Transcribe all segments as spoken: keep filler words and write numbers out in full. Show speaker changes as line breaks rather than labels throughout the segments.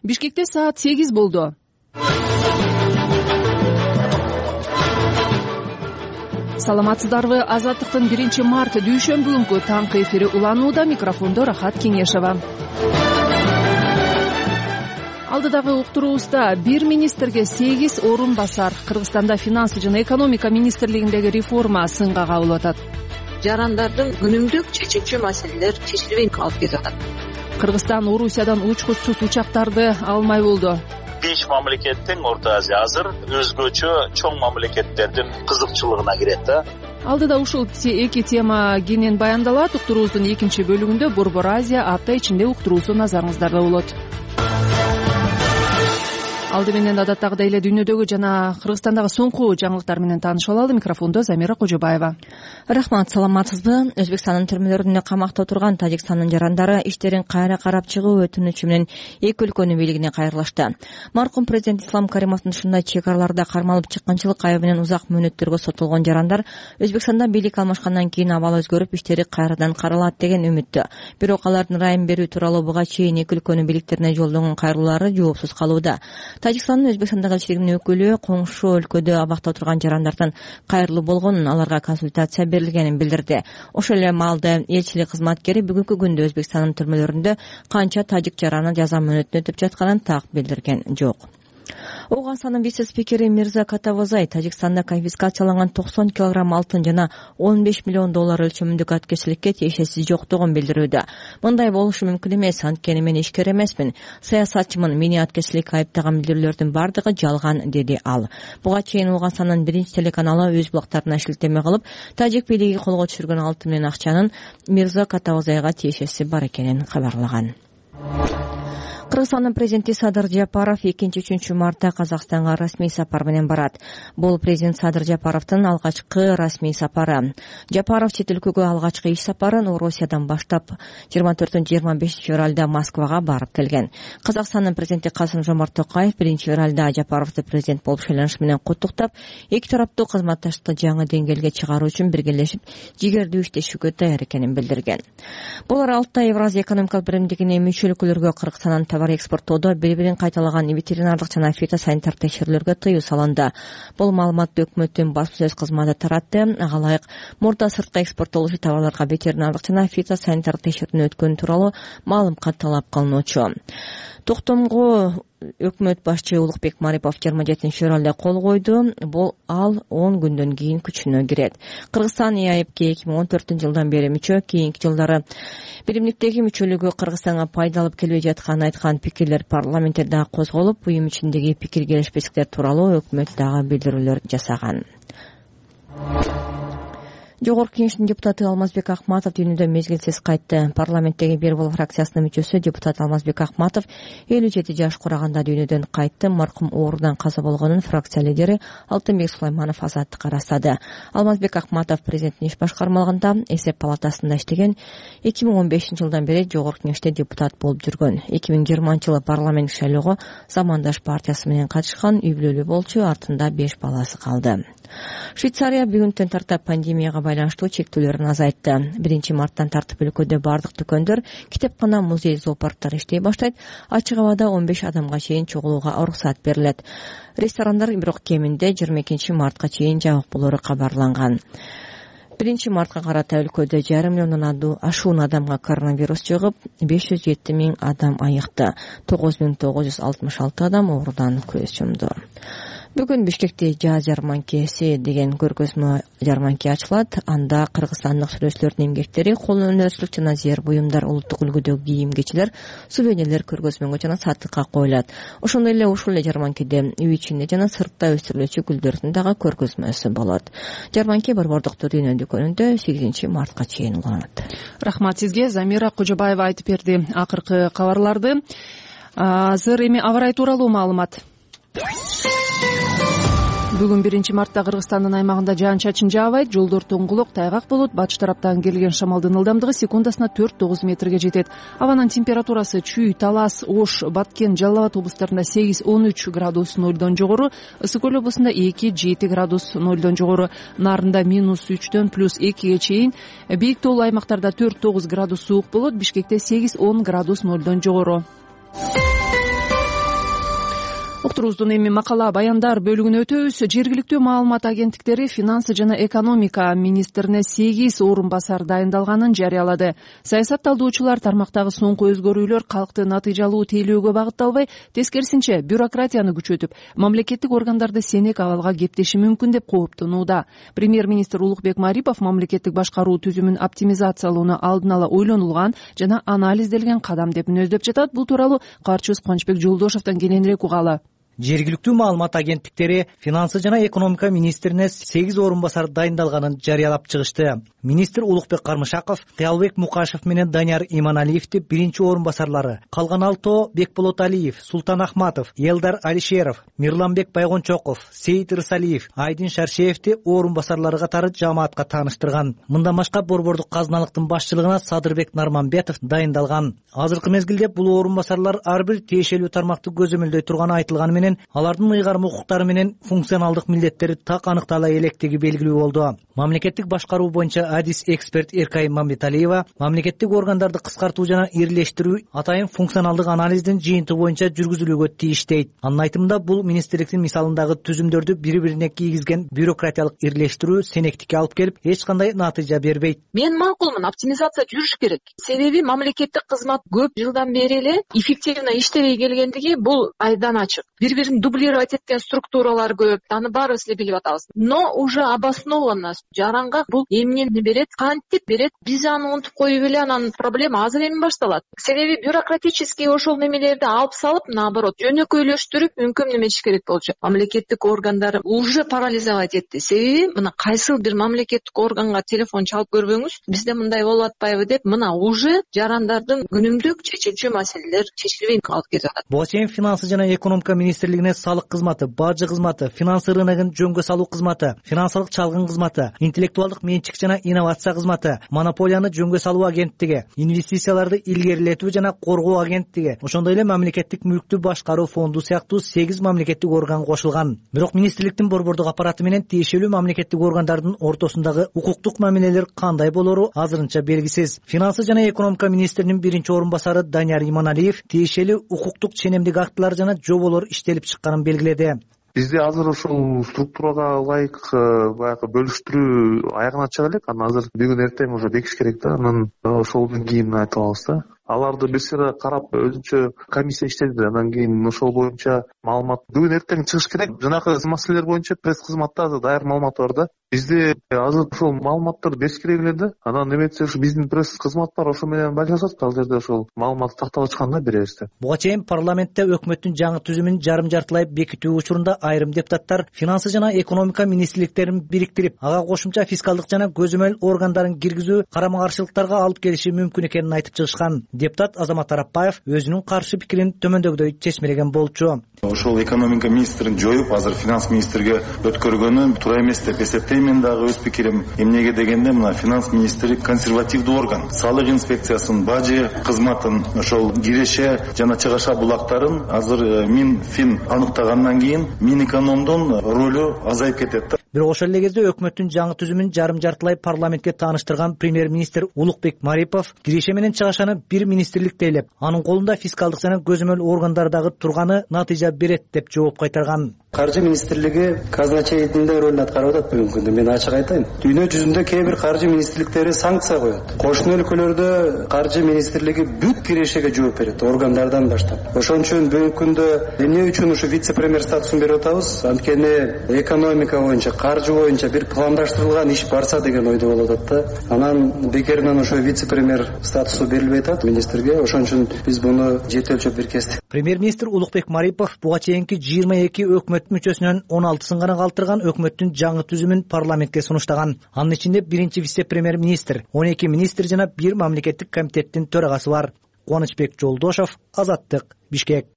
Бишкекте саат сегиз болду. Саламатсыздарбы? Азаттыктын биринчи март дүйшөмбү таңкы эфири уланууда. Микрофондо Рахат Кеңешева. Алдыдагы уктуруубузда бир министрге сегиз орун басар. Кыргызстанда финанс жана экономика министрлигиндеги реформа сынга кабылып атат.
Жарандардын күнүмдүк чечүүчү маселелер чечилбей калып кетип атат.
Кыргызстан Орусиядан учкучсуз учактарды алмай болду.
Беш мамлекеттин Орто Азия азыр өзгөчө чоң мамлекеттердин кызыкчылыгына кирет да.
Алдыда ушул эки тема кенен баяндалат. Уктуруубуздун экинчи бөлүгүндө Борбор Азия апта ичинде уктуруусу назарыңыздарда болот. Алды менен адаттагыдай эле дүйнөдөгү жана Кыргызстандагы соңку жаңылыктар менен таанышып алалы. Микрофондо Замира Кожобаева.
Рахмат, саламатсызбы? Өзбекстандын түрмөлөрүндө камакта отурган Тажикстандын жарандары иштерин кайра карап чыгуу өтүнүчү менен эки өлкөнүн бийлигине кайрылышты. Маркум президент Ислам Каримовдун ушундай чек араларда кармалып чыкканчылык айыбы менен узак мөөнөттөргө соттолгон жарандар Өзбекстанда бийлик алмашкандан кийин абал өзгөрүп, иштери кайрадан каралат деген үмүттө. Бирок алардын райым берүү тууралуу буга чейин эки өлкөнүн бийликтерине жолдогон кайрылуулары жоопсуз калууда. Тажикстандын Өзбекстандагы элчилигинин өкүлү коңшу өлкөдө абакта отурган жарандардын кайрылуу болгонун, аларга консультация берилгенин билдирди. Ошол эле маалда элчилик кызматкери бүгүнкү күндө Өзбекстандын түрмөлөрүндө канча тажик жараны жаза мөөнөтүн өтүп жатканын так билдирген жок. Оганстандын вице-спикери Мирза Катавозай Тажикстанда конфискацияланган токсон килограмм алтын жана он беш миллион доллар өлчөмүндөгү аткерчиликке тиешеси жоктугун билдирүүдө. Мындай болушу мүмкүн эмес, анткени мен ишкер эмесмин, саясатчымын, мени аткерчиликке айыптаган билдирүүлөрдүн бардыгы жалган, деди ал. Буга чейин Оганстандын биринчи телеканалы өз булактарына шилтеме кылып, тажик бийлиги колго түшүргөн алтын менен акчанын Мирза Катавозайга тиешеси бар экенин кабарлаган. Кыргызстандын президенти Садыр Жапаров экинчи-үчүнчү мартта Казакстанга расмий сапар менен барат. Бул президент Садыр Жапаровдун алгачкы расмий сапары. Жапаров чет өлкөгө алгачкы иш сапарын Орусиядан баштап жыйырма төртүнчү жыйырма бешинчи февралда Москвага барып келген. Казакстандын президенти Касым-Жомарт Токаев биринчи февралда Жапаровду президент болуп шайланышы менен куттуктап, эки тараптуу кызматташтыкты жаңы деңгээлге чыгаруу үчүн биргелешип, жигердүү иштешүүгө даяр экенин билдирген. Булар алтыда Евразия экономикалык биримдигине мүчө өлкөлөргө Кыргызстандан товар экспорттоодо бири-бирин кайталаган ветеринардык жана фитосанитар текшерүүлөргө тыюу салынды. Бул маалыматты өкмөттүн басма сөз кызматы таратты. Ага ылайык мурда сыртка экспорттолуучу товарларга ветеринардык жана фитосанитар текшерүүдөн өткөнү тууралуу маалымат талап кылынуучу. Токтомго өкмөт башчы Улукбек Марипов жыйырма жетинчи февралда кол койду. Бул ал он күндөн кийин күчүнө кирет. Кыргызстан и а эпке эки миң он төртүнчү жылдан бери мүчө, кийинки жылдары биримдиктеги мүчөлүгү Кыргызстанга пайда алып келбей жатканын айткан пикирлер парламентте дагы козголуп, уюм ичиндеги пикир келишпестиктер тууралуу өкмөт дагы билдирүүлөр жасаган. Жогорку Кеңештин депутаты Алмазбек Акматов дүйнөдөн мезгилсиз кайтты. Парламенттеги бир бул фракциясынын мүчөсү депутат Алмазбек Акматов элүү жети жаш кураганда дүйнөдөн кайтты. Маркум оорудан каза болгонун фракция лидери Алтынбек Сулайманов азаттыкка ырастады. Алмазбек Акматов президенттин иш башкармалыгында эсеп палатасында иштеген. эки миң он бешинчи жылдан бери Жогорку Кеңеште депутат болуп жүргөн. эки миң жыйырманчы жылы парламент шайлоого Замандаш партиясы менен катышкан, үй бүлөлүү болчу, артында беш баласы калды. Швейцария бүгүнтөн тарта пандемияга байланыштуу чектөөлөрүн азайтты. биринчи марттан тартып өлкөдө бардык дүкөндөр, китепкана, музей, зоопарктар иштей баштайт. Ачык абада он беш адамга чейин чогулууга уруксат берилет. Ресторандар бирок кеминде жыйырма экинчи мартка чейин жабык болору кабарланган. биринчи мартка карата өлкөдө жарым миллиондон ашуун адамга коронавирус жыгып, беш жүз жети миң адам айыкты. тогуз миң тогуз жүз алтымыш алты адам оорудан көз жумду. Бүгүн Бишкекте жаз жарманкеси деген көргөзмө жарманке ачылат. Анда кыргызстандык сүрөтчүлөрдүн эмгектери, кол өнөрчүлүк жана зер буюмдар, улуттук үлгүдөгү кийим-кечилер, сувенирлер көргөзмөгө жана сатыкка коюлат. Ошондой эле ушул эле жарманкеде үй ичинде жана сыртта өстүрүлүүчү гүлдөрдүн дагы көргөзмөсү болот. Жарманке Борбордук дүйнө дүкөнүндө сегизинчи мартка чейин уланат.
Рахмат сизге, Замира Кожобаева айтып берди акыркы кабарларды. Азыр эми аба ырайы тууралуу маалымат. Бүгүн биринчи мартта Кыргызстандын аймагында жаан-чачын жаабайт, жолдор тоңгулук, тайгак болот. Батыш тараптан келген шамалдын ылдамдыгы секундасына төрт тогуз метрге жетет. Абанын температурасы Чүй, Талас, Ош, Баткен, Жалал Абад облустарында сегиз он үч градус нолдон жогору, Ысык көл облусунда эки жети градус нолдон жогору, Нарында минус үчтөн плюс экиге чейин, бийик тоолуу аймактарда төрт тогуз градус суук болот, Бишкекте сегиз он градус нолдон жогору. уктуруубуздун эми макала баяндар бөлүгүнө өтөбүз. Жергиликтүү маалымат агенттиктери финансы жана экономика министрине сегиз орун басар дайындалганын жарыялады. Саясатталдоочулар тармактагы соңку өзгөрүүлөр калкты натыйжалуу тейлөөгө багытталбай, тескерисинче бюрократияны күчөтүп, мамлекеттик органдарды сенек абалга кептеши мүмкүн деп кооптонууда. Премьер-министр Улукбек Марипов мамлекеттик башкаруу түзүмүн оптимизациялоону алдын ала ойлонулган жана анализделген кадам деп мүнөздөп жатат. Бул тууралуу каарчыбыз Кубанычбек Жолдошовдон кененирээк угалы.
Жергиликтүү маалымат агенттиктери финансы жана экономика министрине сегиз орун басар дайындалганын жарыялап чыгышты. Министр Улукбек Кармышаков, Кыялбек Мукашев менен Данияр Иманалиевди биринчи орун басарлары, калган алтоо Бекболот Алиев, Султан Ахматов, Элдар Алишеров, Мирланбек Байгончоков, Сейит Рысалиев, Айдин Шаршеевди орун басарлары катары жамаатка тааныштырган. Мындан башка борбордук казыналыктын башчылыгына Садырбек Нарманбетов дайындалган. Азыркы мезгилде бул орун басарлар ар бир тиешелүү тармакты көзөмөлдөй турганы айтылганы менен алардын ыйгарым укуктары менен функционалдык милдеттери так аныктала электиги белгилүү болду. Мамлекеттик башкаруу боюнча адис эксперт Эркай Мамбеталиева мамлекеттик органдарды кыскартуу жана ирлештирүү атайын функционалдык анализдин жыйынтыгы боюнча жүргүзүлүүгө тийиш дейт. Анын айтымында бул министрликтин мисалындагы түзүмдөрдү бири-бирине кийгизген бюрократиялык ирлештирүү сенектикке алып келип, эч кандай натыйжа бербейт.
Мен макулмун, оптимизация жүрүш керек. Себеби мамлекеттик кызмат көп жылдан бери эле эффективно иштебей келгендиги бул айдан ачык. Бири-бирин дублировать эткен структуралар көп, аны баарыбыз эле билип атабыз. Но уже обоснованно жаранга бул эмнени берет, кантип берет, биз аны унутуп коюп эле анан проблема азыр эми башталат. Себеби бюрократический ошол немелерди алып салып, наоборот, жөнөкөйлөштүрүп мүмкүн неметиш керек болчу. Мамлекеттик органдар уже парализовать этти. Себеби мына кайсыл бир мамлекеттик органга телефон чалып көрбөңүз, бизде мындай болуп атпайбы деп, мына уже жарандардын күнүмдүк чечүүчү маселелер чечилбей калып кетип атат.
Буга чейин финансы жана экономика министрлигине салык кызматы, бажы кызматы, финансы рыногун жөнгө салуу кызматы, финансылык чалгын кызматы, интеллектуалдык менчик жана инновация кызматы, монополияны жөнгө салуу агенттиги, инвестицияларды илгерилетүү жана коргоо агенттиги, ошондой эле мамлекеттик мүлктү башкаруу фонду сыяктуу сегиз мамлекеттик орган кошулган. Бирок министрликтин борбордук аппараты менен тиешелүү мамлекеттик органдардын ортосундагы укуктук мамилелер кандай болору азырынча белгисиз. Финансы жана экономика министринин биринчи орун басары Данияр Иманалиев тиешелүү укуктук ченемдик актылар жана жоболор иштелип чыкканын белгиледи.
Бизде азыр ушул структурага ылайык баягы бөлүштүрүү аягына чыга элек. Анан азыр бүгүн эртең уже бекиш керек да. Анан ошолдон кийин айтып алабыз да. Аларды биз карап өзүнчө комиссия иштеди. Андан кийин ошол боюнча маалымат бүгүн эртең чыгыш керек. Жанагы маселелер боюнча пресс кызматта даяр маалымат бар да. Бизде азыр ошол маалыматтарды бериш керек эле да. Анан эметсе ушу биздин пресс кызмат бар, ошо менен байланышат. Ал жерде ошол маалыматты тактап ачкан да беребизде.
Буга чейин парламентте өкмөттүн жаңы түзүмүн жарым жартылай бекитүү учурунда айрым депутаттар финансы жана экономика министрликтерин бириктирип, ага кошумча фискалдык жана көзөмөл органдарын киргизүү карама-каршылыктарга алып келиши мүмкүн экенин айтып чыгышкан. Депутат Азамат Арапбаев өзүнүн каршы пикирин төмөндөгүдөй чечмелеген болчу.
Ошол экономика министрин жоюп, азыр финанс министрге өткөргөнү туура эмес деп эсептейм. Дагы өз пикирим эмнеге дегенде, мына финанс министри консервативдүү орган. Салык инспекциясын, бажы кызматын, ошол киреше жана чыгаша булактарын азыр Минфин аныктагандан кийин Минэкономдун ролу азайып кетет да. Бирок ошол эле кезде өкмөттүн жаңы түзүмүн жарым жартылай парламентке тааныштырган премьер-министр Улукбек Марипов киреше менен чыгашаны бир министрлик тейлеп, анын колунда фискалдык жана көзөмөл органдары дагы турганы натыйжа берет деп жооп кайтарган.
Каржы министрлиги казначейдин ролун аткарып атат бүгүнкү күндө. Мен ачык айтайын. Дүйнө жүзүндө кээ бир каржы министрликтери санкция коет. Кошуна өлкөлөрдө каржы министрлиги бүт кирешеге жооп берет, органдардан баштап. Ошон үчүн бүгүнкү күндө эмне үчүн ушу вице-премьер статусун берип атабыз? Анткени экономика боюнча, каржы боюнча бир пландаштырылган иш барса деген ойдо болуп атат да. Анан бекеринен ошо вице-премьер статусу берилбей атат министрге. Ошон үчүн биз буну жети өлчөп бир кестик.
Премьер-министр Улукбек Марипов буга чейинки жыйырма эки өкмөт мүчөсүнөн он алтысын гана калтырган өкмөттүн жаңы түзүмүн парламентке сунуштаган. Анын ичинде биринчи вице-премьер-министр, он эки министр жана бир мамлекеттик комитеттин төрагасы бар. Кубанычбек Жолдошов, Азаттык, Бишкек.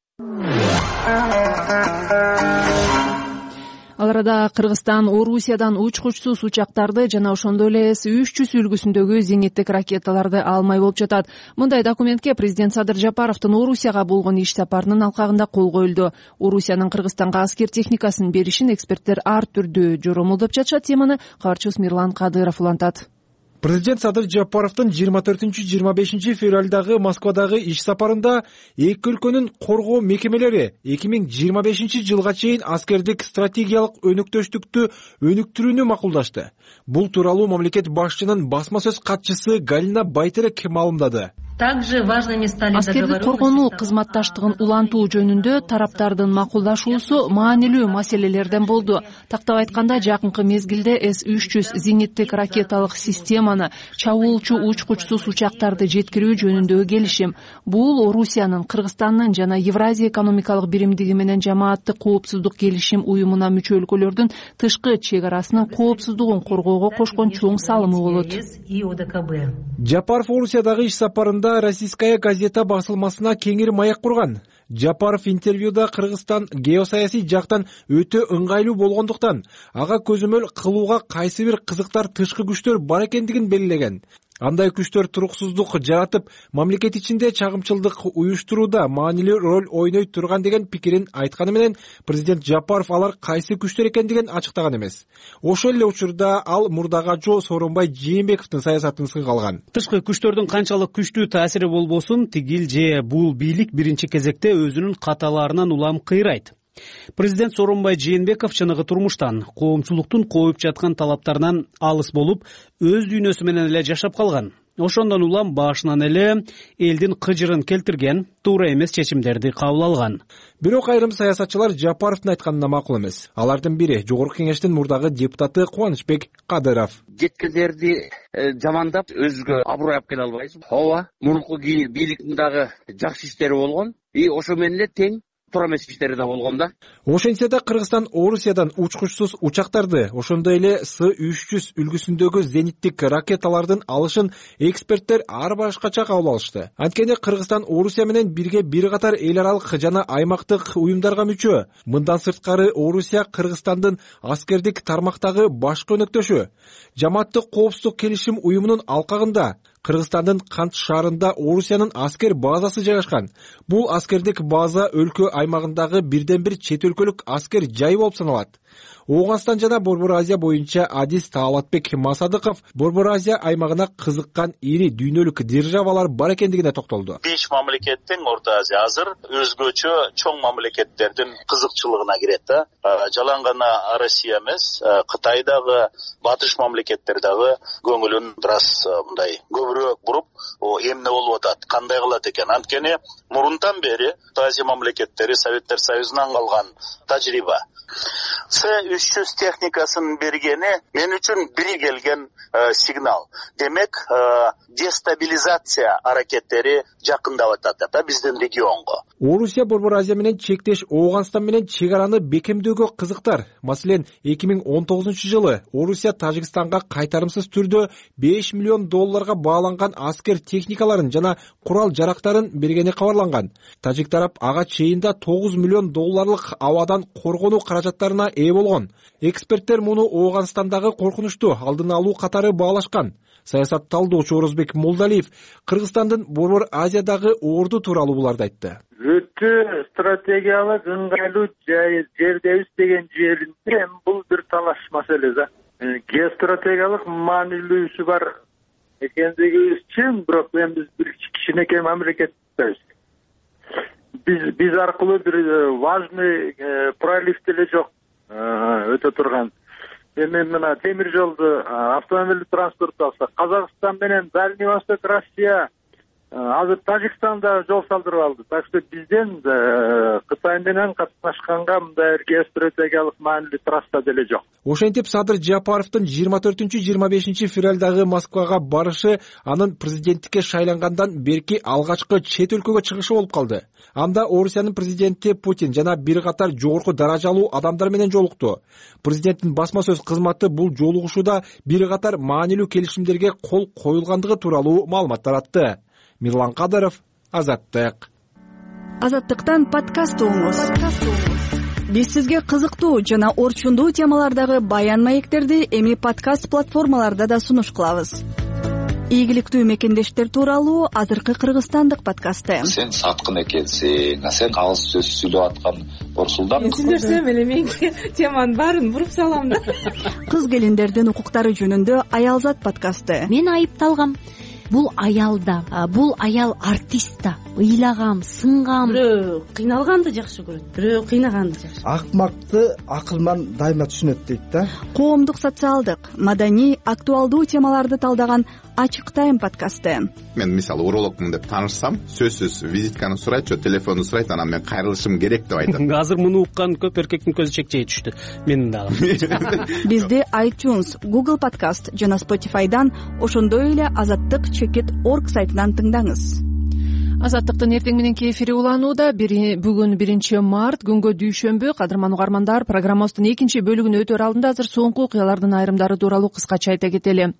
Ал арада Кыргызстан Орусиядан учкучсуз учактарды жана ошондой эле эс үч жүз үлгүсүндөгү зениттик ракеталарды алмай болуп жатат. Мындай документке президент Садыр Жапаровдун Орусияга болгон иш сапарынын алкагында кол коюлду. Орусиянын Кыргызстанга аскер техникасын беришин эксперттер ар түрдүү жоромолдоп жатышат. Теманы кабарчыбыз Мирлан Кадыров улантат.
Президент Садыр Жапаровдун жыйырма төртүнчү жыйырма бешинчи февралдагы Москвадагы иш сапарында эки өлкөнүн коргоо мекемелери эки миң жыйырма бешинчи жылга чейин аскердик стратегиялык өнөктөштүктү өнүктүрүүнү макулдашты. Бул тууралуу мамлекет башчынын басма сөз катчысы Галина Байтерек маалымдады.
Аскердик коргонуу кызматташтыгын улантуу жөнүндө тараптардын макулдашуусу маанилүү маселелерден болду. Тактап айтканда, жакынкы мезгилде эс үч жүз зениттик ракеталык системаны, чабуулчу учкучсуз учактарды жеткирүү жөнүндөгү келишим. Бул Орусиянын, Кыргызстандын жана Евразия экономикалык биримдиги менен жамааттык коопсуздук келишим уюмуна мүчө өлкөлөрдүн тышкы чек арасынын коопсуздугун коргоого кошкон чоң салымы болот.
Жапаров Орусиядагы иш сапарында Российская газета басылмасына кеңири маяк курган. Жапаров интервьюда Кыргызстан геосаясий жактан өтө ыңгайлуу болгондуктан ага көзөмөл кылууга кайсы бир кызыктар тышкы күчтөр бар экендигин белгилеген. Андай күчтөр туруксуздук жаратып, мамлекет ичинде чагымчылдык уюштурууда маанилүү роль ойной турган деген пикирин айтканы менен, президент Жапаров алар кайсы күчтөр экендигин ачыктаган эмес. Ошол эле учурда ал мурдага жоо Сооронбай Жээнбековдун саясатын сынга алган.
Тышкы күчтөрдүн канчалык күчтүү таасири болбосун, тигил же бул бийлик биринчи кезекте өзүнүн каталарынан улам кыйрайт. Президент Сооронбай Жээнбеков чыныгы турмуштан, коомчулуктун коюп жаткан талаптарынан алыс болуп, өз дүйнөсү менен эле жашап калган. Ошондон улам башынан эле элдин кыжырын келтирген, туура эмес чечимдерди кабыл алган.
Бирок айрым саясатчылар Жапаровдун айтканына макул эмес. Алардын бири Жогорку Кеңештин мурдагы депутаты Кубанычбек Кадыров.
Жеткендерди жамандап, өзгө аброй алып келе албайсыз. Ооба, мурунку бийликтин дагы жакшы иштери болгон, и ошо менен эле тең туура эмес иштери да болгон да.
Ошентсе да Кыргызстан Орусиядан учкучсуз учактарды, ошондой эле С үч жүз үлгүсүндөгү зениттик ракеталардын алышын эксперттер ар башкача кабыл алышты. Анткени Кыргызстан Орусия менен бирге бир катар эл аралык жана аймактык уюмдарга мүчө. Мындан сырткары Орусия Кыргызстандын аскердик тармактагы башкы өнөктөшү. Жамааттык коопсуздук келишим уюмунун алкагында Кыргызстандын Кант шаарында Орусиянын аскер базасы жайгашкан. Бул аскердик база өлкө аймагындагы бирден бир чет өлкөлүк аскер жай болуп саналат. Оогунстан жана Борбор Азия боюнча адис Таалатбек Масадыков Борбор Азия аймагына кызыккан ири дүйнөлүк державалар бар экендигине токтолду.
Беш мамлекеттин Орто Азия азыр өзгөчө чоң мамлекеттердин кызыкчылыгына кирет да. Жалаң гана Россия эмес, Кытайдагы, батыш мамлекеттер дагы көңүлүн бираз мындай көбүрөөк буруп, эмне болуп атат, кандай кылат экен. Анткени мурунтан бери Орто Азия мамлекеттери Советтер Союзунан калган тажрыйба. С үч жүз техникасын бергени мен үчүн бири келген э, сигнал. Демек, э, дестабилизация аракеттери жакындап атат да биздин регионго.
Орусия Борбор Азия менен чектеш Оогунстан менен чек араны бекемдөөгө кызыктар. Маселен, эки миң он тогузунчу жылы Орусия Тажикстанга кайтарымсыз түрдө беш миллион долларга бааланган аскер техникаларын жана курал жарактарын бергени кабарланган. Тажик тарап ага чейинде тогуз миллион долларлык абадан коргонуу каражаттарына ээ болгон. Эксперттер муну Оогунстандагы коркунучту алдын алуу катары баалашкан. Саясат талдоочу Орозбек Молдалиев Кыргызстандын Борбор Азиядагы орду тууралуу буларды айтты.
Өтө стратегиялык ыңгайлуу жердебиз деген жеринде бул бир талаш маселе да. Геостратегиялык маанилүүсү бар экендигибиз чын, бирок эми биз бир кичинекей мамлекетпиз. Биз биз аркылуу бир важный пролив деле жок өтө турган. Эми мына темир жолду, автомобилдик транспорт алсак, Казакстан менен Дальний Восток, Россия азыр Тажикстанда жол салдырып алды. Так что бизден Кытай менен катнашканга мындай геостратегиялык маанилүү трасса деле жок.
Ошентип Садыр Жапаровдун жыйырма төртүнчү жыйырма бешинчи февралдагы Москвага барышы анын президенттикке шайлангандан берки алгачкы чет өлкөгө чыгышы болуп калды. Анда Орусиянын президенти Путин жана бир катар жогорку даражалуу адамдар менен жолукту. Президенттин басма сөз кызматы бул жолугушууда бир катар маанилүү келишимдерге кол коюлгандыгы тууралуу маалымат таратты. Мирлан Кадыров, Азаттык.
Азаттыктан подкаст угуңуз. Биз сизге кызыктуу жана орчундуу темалардагы баян маектерди эми подкаст платформаларда да сунуш кылабыз. ийгиликтүү мекендештер тууралуу азыркы кыргызстандык подкасты.
Сен саткын экенсиң, сен калыс сөз сүйлөп аткан Борсулдан.
Сүйлөсөм эле мен теманын баарын буруп салам да.
Кыз келиндердин укуктары жөнүндө Аялзат подкасты.
Мен айыпталгам. Бул аял да, бул аял артист да. Ыйлагам, сынгам.
Бирөө кыйналганды жакшы көрөт, бирөө кыйнаганды жакшы.
Акмакты акылман дайыма түшүнөт дейт да.
Коомдук, социалдык, маданий, актуалдуу темаларды талдаган Ачык Тайм подкасты.
Мен мисалы урологмун деп таанышсам, сөзсүз визитканы сурайт, же телефонду сурайт, анан мен кайрылышым керек деп айтат.
Азыр муну уккан көп эркектин көзү чекчей түштү. Менин дагы.
Бизди iTunes, Google Podcast жана Spotify'дан, ошондой эле азаттык чекит точка орг сайтынан тыңдаңыз.
Азаттыктын эртең мененки эфири уланууда. Бүгүн биринчи март, күнгө дүйшөмбү. Кадырман угармандар, программабыздын экинчи бөлүгүнө өтөр алдында азыр соңку окуялардын айрымдары тууралуу кыскача айта кетели.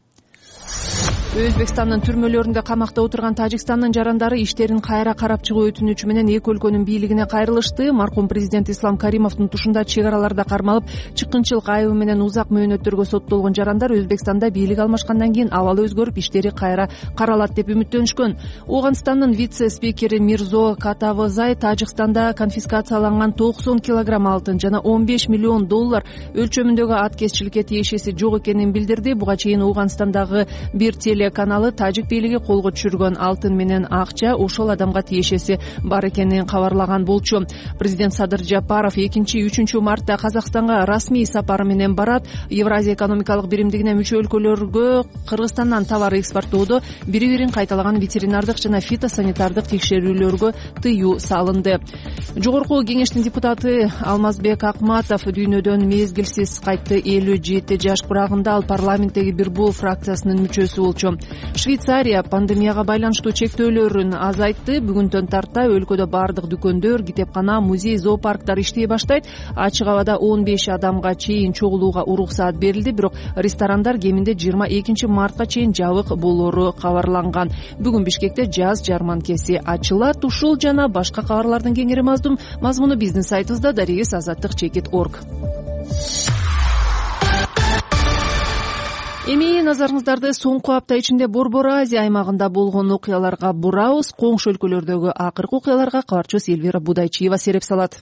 Өзбекстандын түрмөлөрүндө камакта отурган Тажикстандын жарандары иштерин кайра карап чыгуу өтүнүчү менен эки өлкөнүн бийлигине кайрылышты. Маркум президент Ислам Каримовдун тушунда чек араларда кармалып, чыккынчылык айыбы менен узак мөөнөттөргө соттолгон жарандар Өзбекстанда бийлик алмашкандан кийин абалы өзгөрүп, иштери кайра каралат деп үмүттөнүшкөн. Ооганстандын вице-спикери Мирзо Катавозай Тажикстанда конфискацияланган токсон килограмм алтын жана он беш миллион доллар өлчөмүндөгү аткезчиликке тиешеси жок экенин билдирди. Буга чейин Ооганстандагы бир каналы тажик бийлиги колго түшүргөн алтын менен акча ошол адамга тиешеси бар экенин кабарлаган болчу. Президент Садыр Жапаров экинчи үчүнчү мартта Казакстанга расмий сапары менен барат. Евразия экономикалык биримдигине мүчө өлкөлөргө Кыргызстандан товар экспорттоодо бири-бирин кайталаган ветеринардык жана фитосанитардык текшерүүлөргө тыюу салынды. Жогорку кеңештин депутаты Алмазбек Акматов дүйнөдөн мезгилсиз кайтты. элүү жети жаш курагында ал парламенттеги бир бул фракциясынын мүчөсү болчу. Швейцария пандемияга байланыштуу чектөөлөрүн азайтты. Бүгүндөн тарта өлкөдө бардык дүкөндөр, китепкана, музей, зоопарктар иштей баштайт. Ачык абада он беш адамга чейин чогулууга уруксаат берилди, бирок ресторандар кеминде жыйырма экинчи мартка чейин жабык болору кабарланган. Бүгүн Бишкекте жаз жарманкеси ачылат. Ушул жана башка кабарлардын кеңири мазмуну биздин сайтыбызда дарегес азаттык чекит точка орг. Эми назарыңыздарды соңку апта ичинде Борбор Азия аймагында болгон окуяларга бурабыз. Коңшу өлкөлөрдөгү акыркы окуяларга кабарчыбыз Эльвира Будайчиева сереп салат.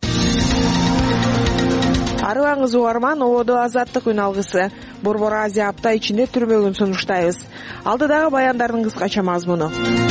Арыбаңыз угарман, ободо азаттык үн алгысы. Борбор Азия апта ичинде түрмөгүн сунуштайбыз. Алдыдагы баяндардын кыскача мазмуну.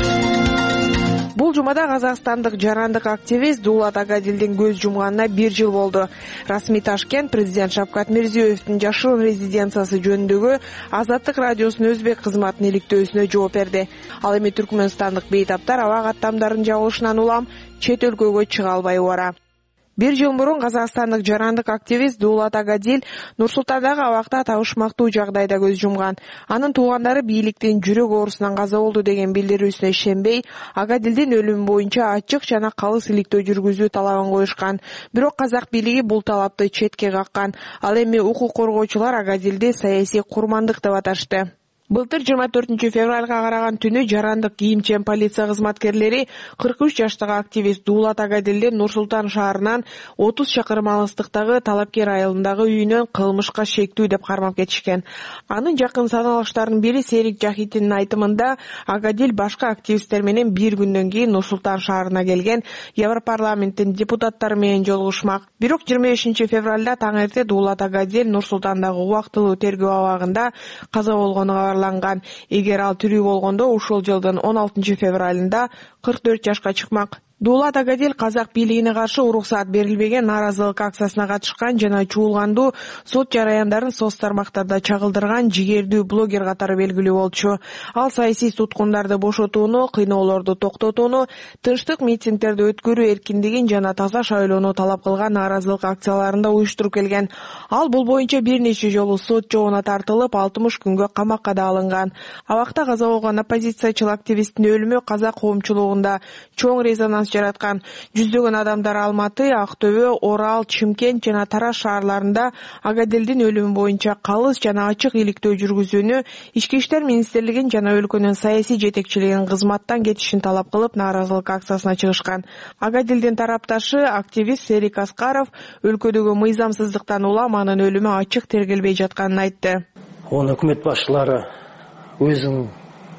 Бул жумада казакстандык жарандык активист Дулат Агадилдин көз жумганына бир жыл болду. Расмий Ташкент президент Шавкат Мирзиёевдин жашыл резиденциясы жөнүндөгү Азаттык радиосунун өзбек кызматынын иликтөөсүнө жооп берди. Ал эми түркмөнстандык бейтаптар аба каттамдарын жабылышынан улам чет өлкөгө чыга албай убара. Бир жыл мурун казакстандык жарандык активист Дулат Агадил Нур-Султандагы абакта табышмактуу жагдайда көз жумган. Анын туугандары бийликтин жүрөк оорусунан каза болду деген билдирүүсүнө ишенбей, Агадилдин өлүмү боюнча ачык жана калыс иликтөө жүргүзүү талабын коюшкан. Бирок казак бийлиги бул талапты четке каккан. Ал эми укук коргоочулар Агадилди саясий курмандык деп аташты. Былтыр жыйырма төртүнчү февралга караган түнү жарандык кийимчен полиция кызматкерлери кырк үч жаштагы активист Дулат Агадилди Нур-Султан шаарынан отуз чакырым алыстыктагы Талапкер айылындагы үйүнөн кылмышка шектүү деп кармап кетишкен. Анын жакын саналыштарынын бири Серик Жахитинин айтымында Агадил башка активисттер менен бир күндөн кийин Нур-Султан шаарына келген Европарламенттин депутаттары менен жолугушмак. Бирок жыйырма бешинчи февралда таң эрте Дулат Агадил Нур-Султандагы убактылуу тергөө абагында каза болгону Эгер ал тирүү болгондо ушул жылдын он алтынчы февралында кырк төрт жашка чыкмак. Дулат Агадил казак бийлигине каршы уруксаат берилбеген наразылык акциясына катышкан жана чуулгандуу сот жараяндарын соц тармактарда чагылдырган жигердүү блогер катары белгилүү болчу. Ал саясий туткундарды бошотууну, кыйноолорду токтотууну, тынчтык митингдерди өткөрүү эркиндигин жана таза шайлоону талап кылган наразылык акцияларында уюштуруп келген. Ал бул боюнча бир нече жолу сот жообуна тартылып, алтымыш күнгө камакка да алынган. Абакта каза болгон оппозициячыл активисттин өлүмү казак коомчулугунда чоң резонанс жараткан. Жүздөгөн адамдар Алматы, Актөбө, Орал, Чымкент жана Тараз шаарларында Агадилдин өлүмү боюнча калыс жана ачык иликтөө жүргүзүүнү, Ички иштер министрлигин жана өлкөнүн саясий жетекчилигин кызматтан кетишин талап кылып наразылык акциясына чыгышкан. Агадилдин тарапташы активист Серик Аскаров өлкөдөгү мыйзамсыздыктан улам анын өлүмү ачык тергелбей жатканын айтты.
Оны өкмөт башчылары өзүнүн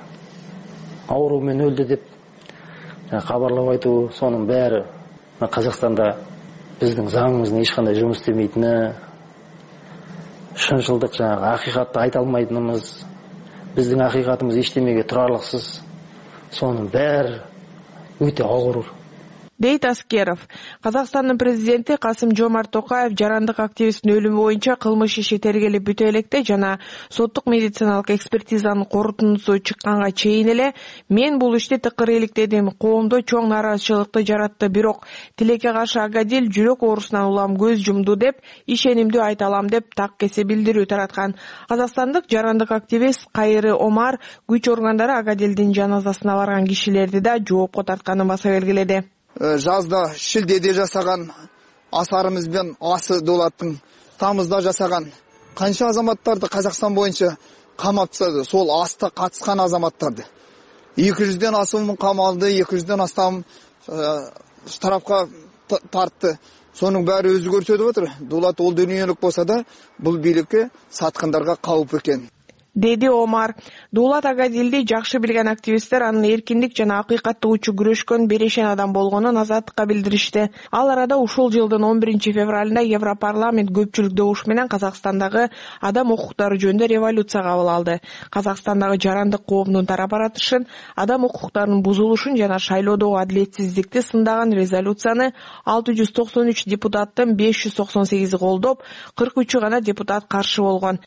оору менен өлдү деп кабарлап айтуу, сонун баары Казакстанда биздин заңыбыздын эч кандай жумуш истемейтини, шынчылдык жанагы акыйкатты айта алмайтыныбыз, биздин акыйкатыбыз эчтемеге турарлыксыз, сонун баары өтө оорур
дейт Аскеров. Казакстандын президенти Касым-Жомарт Токаев жарандык активисттин өлүмү боюнча кылмыш иши тергелип бүтө электе жана соттук медициналык экспертизанын корутундусу чыкканга чейин эле мен бул ишти тыкыр иликтедим, коомдо чоң нааразычылыкты жаратты, бирок тилекке каршы Агадил жүрөк оорусунан улам көз жумду деп ишенимдүү айта алам деп так кесе билдирүү тараткан. Казакстандык жарандык активист Кайры Омар күч органдары Агадилдин жаназасына барган кишилерди да жоопко тартканын баса белгиледи.
Жазда шилдеде жасаган асарымыз бен асы Дулаттың тамызда жасаган канча азаматтарды Казакстан боюнча камап тастады. Сол аста катышкан азаматтарды эки жүздөн асым камалды, эки жүздөн астам штрафка тартты. Сонун баары өзү көрсөтүп отур. Дулат ол дүйнөлүк болсо да бул бийликке саткандарга калп экен,
деди Омар. Дулат Агадилди жакшы билген активисттер анын эркиндик жана акыйкаттык үчүн күрөшкөн берешен адам болгонун азаттыкка билдиришти. Ал арада ушул жылдын он биринчи февралында Европарламент көпчүлүк добуш менен Казакстандагы адам укуктары жөнүндө резолюция кабыл алды. Казакстандагы жарандык коомдун тарап аратышын, адам укуктарынын бузулушун жана шайлоодогу адилетсиздикти сындаган резолюцияны алты жүз токсон үч депутаттын беш жүз токсон сегизи колдоп, кырк үчү гана депутат каршы болгон.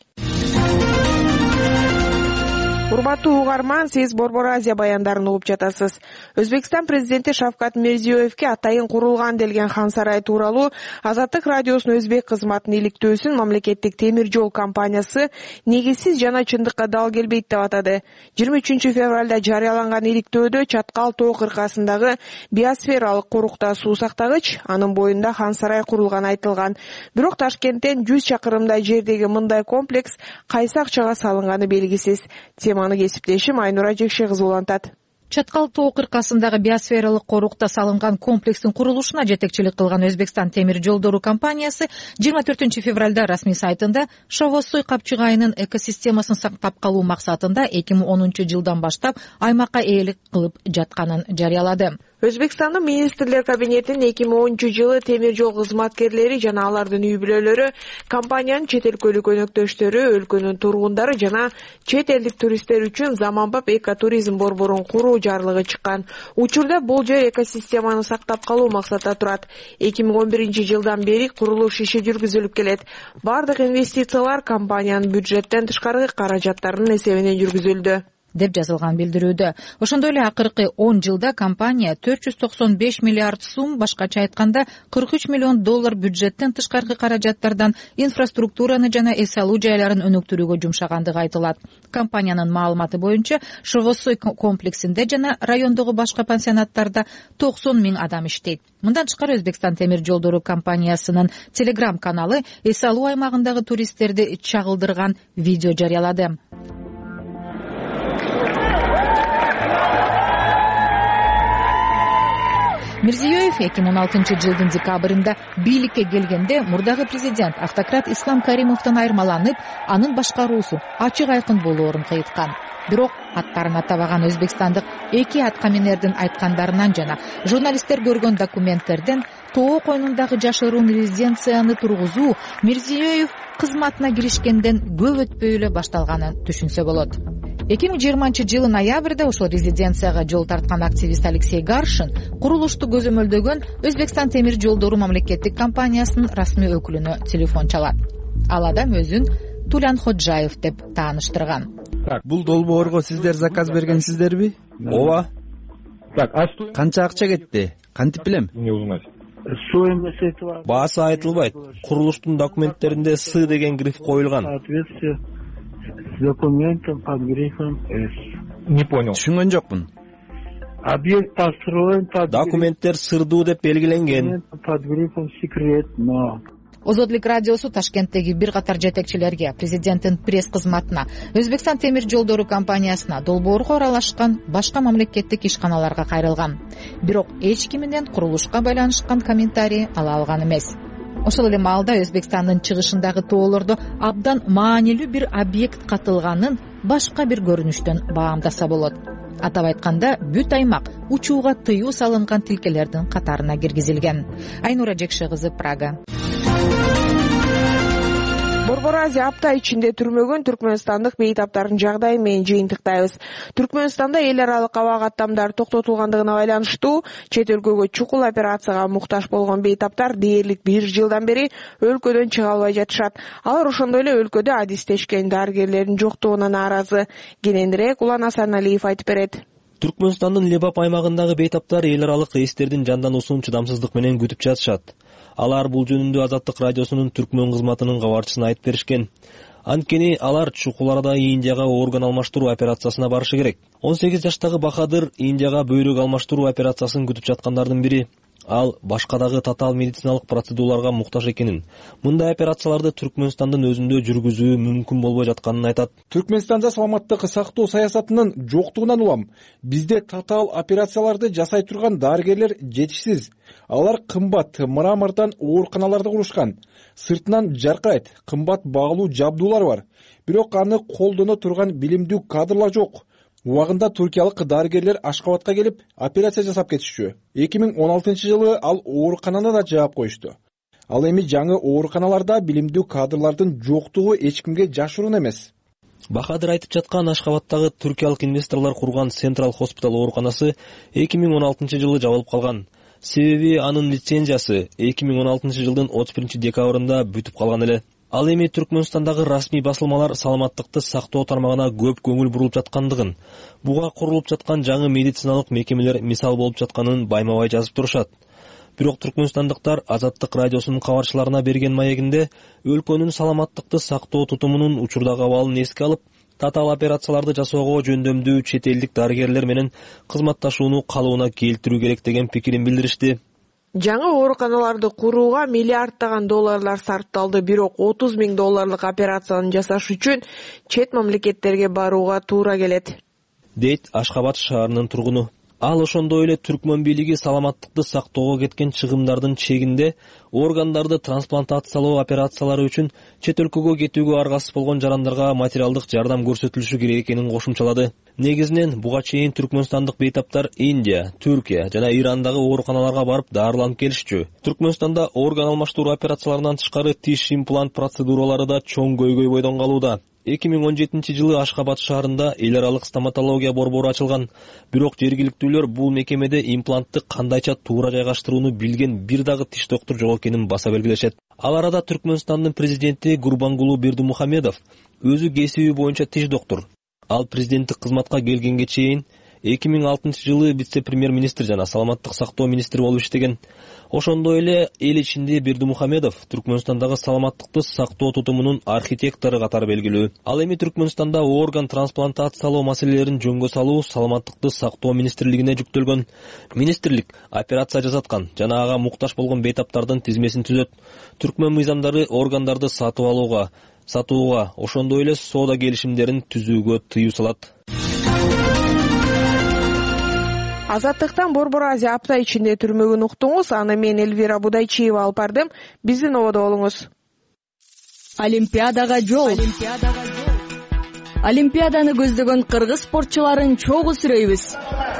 Урматтуу угарман, сиз Борбор Азия баяндарын угуп жатасыз. Өзбекстан президенти Шавкат Мирзиёевке атайын курулган делген хан сарай тууралуу Азаттык радиосунун өзбек кызматынын иликтөөсүн мамлекеттик темир жол компаниясы негизсиз жана чындыкка дал келбейт деп атады. жыйырма үчүнчү февралда жарыяланган иликтөөдө Чаткал тоо кыркасындагы биосфералык корукта суу сактагыч, анын боюнда хан сарай курулганы айтылган. Бирок Ташкенттен жүз чакырымдай жердеги мындай комплекс кайсы акчага салынганы белгисиз. Теманы кесиптешим Айнура Жекше кызы улантат.
Чаткал тоо кыркасындагы биосфералык корукта салынган комплекстин курулушуна жетекчилик кылган Өзбекстан темир жолдору компаниясы жыйырма төртүнчү февралда расмий сайтында Шовосой капчык айынын экосистемасын сактап калуу максатында эки миң онунчу жылдан баштап аймакка ээлик кылып жатканын жарыялады.
Өзбекстандын министрлер кабинетинин эки миң онунчу жылы темир жол кызматкерлери жана алардын үй бүлөлөрү компаниянын чет өлкөлүк өнөктөштөрү, өлкөнүн тургундары жана чет элдик туристтер үчүн заманбап экотуризм борборун куруу жарлыгы чыккан. Учурда бул жер экосистеманы сактап калуу максатта турат. эки миң он биринчи жылдан бери курулуш иши жүргүзүлүп келет. Бардык инвестициялар компаниянын бюджеттен тышкаркы каражаттарынын эсебинен жүргүзүлдү
деп жазылган билдирүүдө. Ошондой эле акыркы он жылда компания төрт жүз токсон беш миллиард сум, башкача айтканда кырк үч миллион доллар бюджеттен тышкаркы каражаттардан инфраструктураны жана эс алуу жайларын өнүктүрүүгө жумшагандыгы айтылат. Компаниянын маалыматы боюнча Шовосой комплексинде жана райондогу башка пансионаттарда токсон миң адам иштейт. Мындан тышкары Өзбекстан темир жолдору компаниясынын Telegram каналы эс алуу аймагындагы туристтерди чагылдырган видео жарыялады. Мирзиёев эки миң он алтынчы жылдын декабрында бийликке келгенде мурдагы президент автократ Ислам Каримовдон айырмаланып, анын башкаруусу ачык айкын болоорун кыйткан. Бирок аттарын атабаган өзбекстандык эки аткаминердин айткандарынан жана журналисттер көргөн документтерден тоо койнундагы жашыруун резиденцияны тургузуу Мирзиёев кызматына киришкенден көп өтпөй эле башталганын түшүнсө болот. эки миң жыйырманчы жылы ноябрда ошол резиденцияга жол тарткан активист Алексей Гаршин курулушту көзөмөлдөгөн Өзбекстан темир жолдору мамлекеттик компаниясынын расмий өкүлүнө телефон чалат. Ал адам өзүн Тулян Ходжаев деп тааныштырган.
Так, бул долбоорго сиздер заказ бергенсиздерби? Ооба. Так, канча акча кетти? Кантип билем? Баасы айтылбайт. Курулуштун документтеринде С деген гриф коюлган.
Документом под грифом С.
Не понял. Түшүнгөн жокмун.
Объект построен под
документтер сырдуу деп белгиленген.
Под грифом секретно.
Озодлук радиосу Ташкенттеги бир катар жетекчилерге, президенттин пресс кызматына, Өзбекстан темир жолдору компаниясына долбоорго аралашкан башка мамлекеттик ишканаларга кайрылган. Бирок эч ким менен курулушка байланышкан комментарий ала алган эмес. Ошол эле маалда Өзбекстандын чыгышындагы тоолордо абдан маанилүү бир объект катылганын башка бир көрүнүштөн баамдаса болот.
атап айтканда бүт аймак учууга тыюу салынган тилкелердин катарына киргизилген. Айнура Жекше кызы, Прага.
Борбор Азия апта ичинде түрмөгөн түркмөнстандык бейтаптардын жагдайы менен жыйынтыктайбыз. Түркмөнстанда эл аралык аба каттамдары токтотулгандыгына байланыштуу чет өлкөгө чукул операцияга муктаж болгон бейтаптар дээрлик бир жылдан бери өлкөдөн чыга албай жатышат. Алар ошондой эле өлкөдө адистешкен дарыгерлердин жоктугуна нааразы. Кененирээк Улан Асаналиев айтып берет.
Түркмөнстандын Лебап аймагындагы бейтаптар эл аралык рейстердин жандануусун чыдамсыздык менен күтүп жатышат. Алар бул жөнүндө Азаттык радиосунун түркмөн кызматынын кабарчысына айтып беришкен. Анткени алар чукул арада Индияга орган алмаштыруу операциясына барышы керек. он сегиз жаштагы Бахадыр Индияга бөйрөк алмаштыруу операциясын күтүп жаткандардын бири. Ал башка дагы татаал медициналык процедураларга муктаж экенин, мындай операцияларды Түркмөнстандын өзүндө жүргүзүү мүмкүн болбой жатканын айтат.
Түркмөнстанда саламаттык сактоо саясатынын жоктугунан улам бизде татаал операцияларды жасай турган дарыгерлер жетишсиз. Алар кымбат мрамордон ооруканаларды курушкан. Сыртынан жаркырайт, кымбат багылуу жабдуулар бар. Бирок аны колдоно турган билимдүү кадрлар жок. Убагында туркиялык дарыгерлер Ашкабадка келип операция жасап кетишчү. эки миң он алтынчы жылы ал оорукананы да жаап коюшту. Ал эми жаңы ооруканаларда билимдүү кадрлардын жоктугу эч кимге жашыруун эмес.
Бахадыр айтып жаткан Ашкабадтагы туркиялык инвесторлор курган Central Hospital ооруканасы эки миң он алтынчы жылы жабылып калган. Себеби анын лицензиясы эки миң он алтынчы жылдын отуз биринчи декабрында бүтүп калган эле. Ал эми Түркмөнстандагы расмий басылмалар саламаттыкты сактоо тармагына көп көңүл бурулуп жаткандыгын, буга курулуп жаткан жаңы медициналык мекемелер мисал болуп жатканын байма-бай жазып турушат. Бирок түркмөнстандыктар Азаттык радиосунун кабарчыларына берген маегинде өлкөнүн саламаттыкты сактоо тутумунун учурдагы абалын эске алып, татаал операцияларды жасоого жөндөмдүү чет элдик дарыгерлер менен кызматташууну калыбына келтирүү керек деген пикирин билдиришти.
Жаңы ооруканаларды курууга миллиарддаган долларлар сарпталды, бирок отуз миң долларлык операцияны жасаш үчүн чет мамлекеттерге барууга туура келет,
дейт Ашхабад шаарынын тургуну. Ал ошондой эле түркмөн бийлиги саламаттыкты сактоого кеткен чыгымдардын чегинде органдарды трансплантациялоо операциялары үчүн чет өлкөгө кетүүгө аргасыз болгон жарандарга материалдык жардам көрсөтүлүшү керек экенин кошумчалады. Негизинен буга чейин түркмөнстандык бейтаптар Индия, Түркия жана Ирандагы ооруканаларга барып дарыланып келишчү. Түркмөнстанда орган алмаштыруу операцияларынан тышкары тиш имплант процедуралары да чоң көйгөй бойдон калууда. эки миң он жетинчи жылы Ашхабад шаарында эл аралык стоматология борбору ачылган. Бирок жергиликтүүлөр бул мекемеде имплантты кандайча туура жайгаштырууну билген бир дагы тиш доктор жок экенин баса белгилешет. Ал арада Түркмөнстандын президенти Гурбангулу Бердимухамедов өзү кесиби боюнча тиш доктор. Ал президенттик кызматка келгенге чейин эки миң алтынчы жылы вице-премьер-министр жана саламаттык сактоо министри болуп иштеген. Ошондой эле эл ичинде Бердимухамедов Түркмөнстандагы саламаттыкты сактоо тутумунун архитектору катары белгилүү. Ал эми Түркмөнстанда орган трансплантациялоо маселелерин жөнгө салуу саламаттыкты сактоо министрлигине жүктөлгөн. Министрлик операция жасаткан жана ага муктаж болгон бейтаптардын тизмесин түзөт. Түркмөн мыйзамдары органдарды сатып алууга, сатууга, ошондой эле соода келишимдерин түзүүгө тыюу салат.
Азаттыктан Борбор Азия апта ичинде түрмөгүн уктуңуз. Аны мен Эльвира Будайчиева алып бардым. Биздин ободо болуңуз.
Олимпиадага жол. Олимпиаданы көздөгөн кыргыз спортчуларын чогуу сүрөйбүз.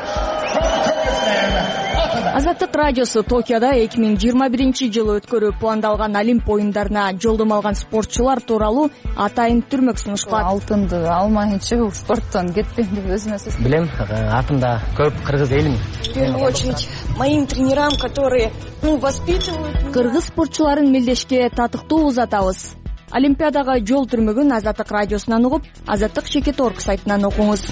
Азаттык радиосу Токиодо эки миң жыйырма биринчи жылы өткөрүү пландалган Олимп оюндарына жолдомо алган спортчулар тууралуу атайын түрмөк сунушкан.
Алтынды алмайынча бул спорттон кетпейм деп өзүмө сөз.
Билем, атымда көп кыргыз элим.
В первую очередь моим тренерам, которые ну воспитывают.
Кыргыз спортчуларын мелдешке татыктуу узатабыз. Олимпиадага жол түрмөгүн Азаттык радиосунан угуп, Азаттык чекит точка орг сайтынан окуңуз.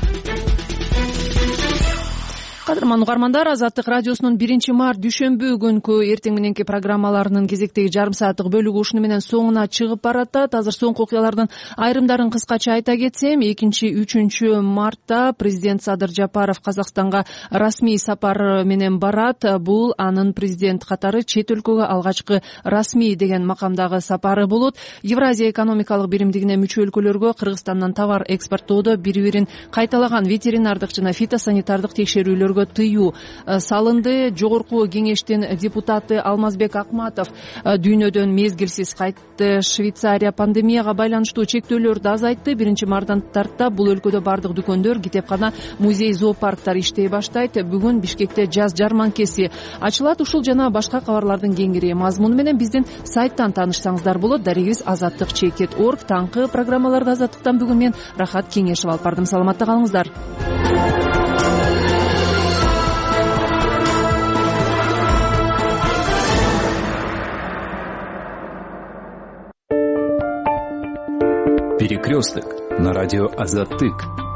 Кадырман угармандар, Азаттык радиосунун биринчи март дүйшөмбү күнкү эртең мененки программаларынын кезектеги жарым сааттык бөлүгү ушуну менен соңуна чыгып баратат. Азыр соңку окуялардын айрымдарын кыскача айта кетсем, экинчи үчүнчү мартта президент Садыр Жапаров Казакстанга расмий сапар менен барат. Бул анын президент катары чет өлкөгө алгачкы расмий деген макамдагы сапары болот. Евразия экономикалык биримдигине мүчө өлкөлөргө Кыргызстандан товар экспорттоодо бири-бирин кайталаган ветеринардык жана фитосанитардык текшерүүлөргө көрсөтүүлөргө тыюу салынды. Жогорку кеңештин депутаты Алмазбек Акматов дүйнөдөн мезгилсиз кайтты. Швейцария пандемияга байланыштуу чектөөлөрдү азайтты. Биринчи марттан тарта бул өлкөдө бардык дүкөндөр, китепкана, музей, зоопарктар иштей баштайт. Бүгүн Бишкекте жаз жарманкеси ачылат. Ушул жана башка кабарлардын кеңири мазмуну менен биздин сайттан таанышсаңыздар болот. Дарегибиз азаттык чекит точка орг. Таңкы программаларды азаттыктан бүгүн мен Рахат Кеңешев алып бардым. Саламатта калыңыздар.
Перекресток на радио Азаттык.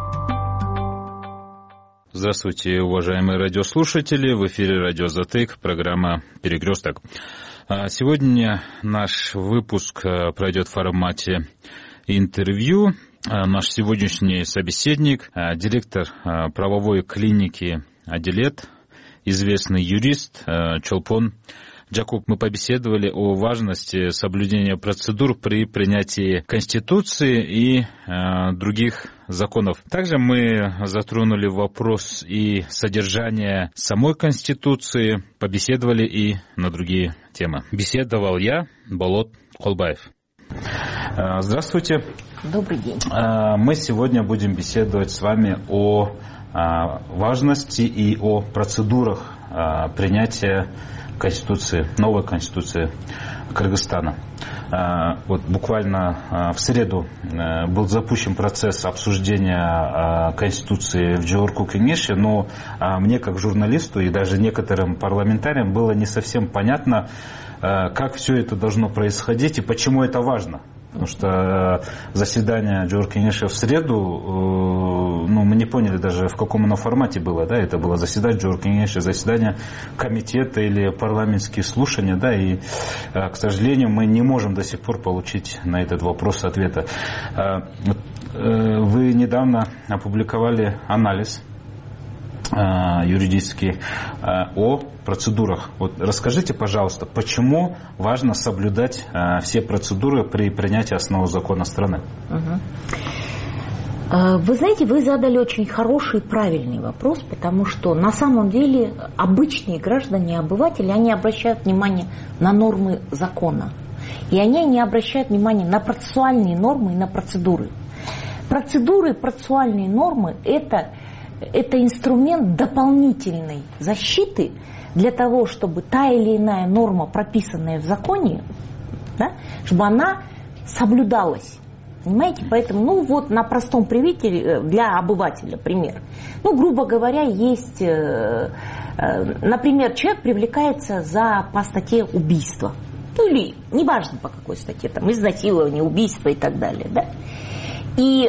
Здравствуйте, уважаемые радиослушатели. В эфире радио Азаттык, программа «Перекресток». Сегодня наш выпуск пройдет в формате интервью. Наш сегодняшний собеседник, директор правовой клиники «Адилет», известный юрист Чолпон Джакуп. Мы побеседовали о важности соблюдения процедур при принятии Конституции и э, других законов. Также мы затронули вопрос и содержание самой Конституции, побеседовали и на другие темы. Беседовал я, Болот Колбаев. Э, здравствуйте.
Добрый день.
Э, мы сегодня будем беседовать с вами о э, важности и о процедурах э, принятия Конституции, новой Конституции Кыргызстана. Вот буквально в среду был запущен процесс обсуждения Конституции в Жогорку Кеңеше, но мне как журналисту и даже некоторым парламентариям было не совсем понятно, как все это должно происходить и почему это важно. Потому что заседание Жогорку Кеңеше в среду, ну, мы не поняли даже, в каком оно формате было, да, это было заседание Жогорку Кеңеше, заседание комитета или парламентские слушания, да, и, к сожалению, мы не можем до сих пор получить на этот вопрос ответа. Вы недавно опубликовали анализ юридический о процедурах. Вот расскажите, пожалуйста, почему важно соблюдать все процедуры при принятии основного закона страны?
Вы знаете, вы задали очень хороший и правильный вопрос, потому что на самом деле обычные граждане, обыватели, они обращают внимание на нормы закона. И они не обращают внимания на процессуальные нормы и на процедуры. Процедуры, процессуальные нормы – это Это инструмент дополнительной защиты для того, чтобы та или иная норма, прописанная в законе, да, чтобы она соблюдалась. Понимаете? Поэтому, ну вот на простом примере для обывателя пример. Ну, грубо говоря, есть, например, человек привлекается за, по статье убийства. Ну или, неважно по какой статье, там, изнасилование, убийство и так далее, да. И,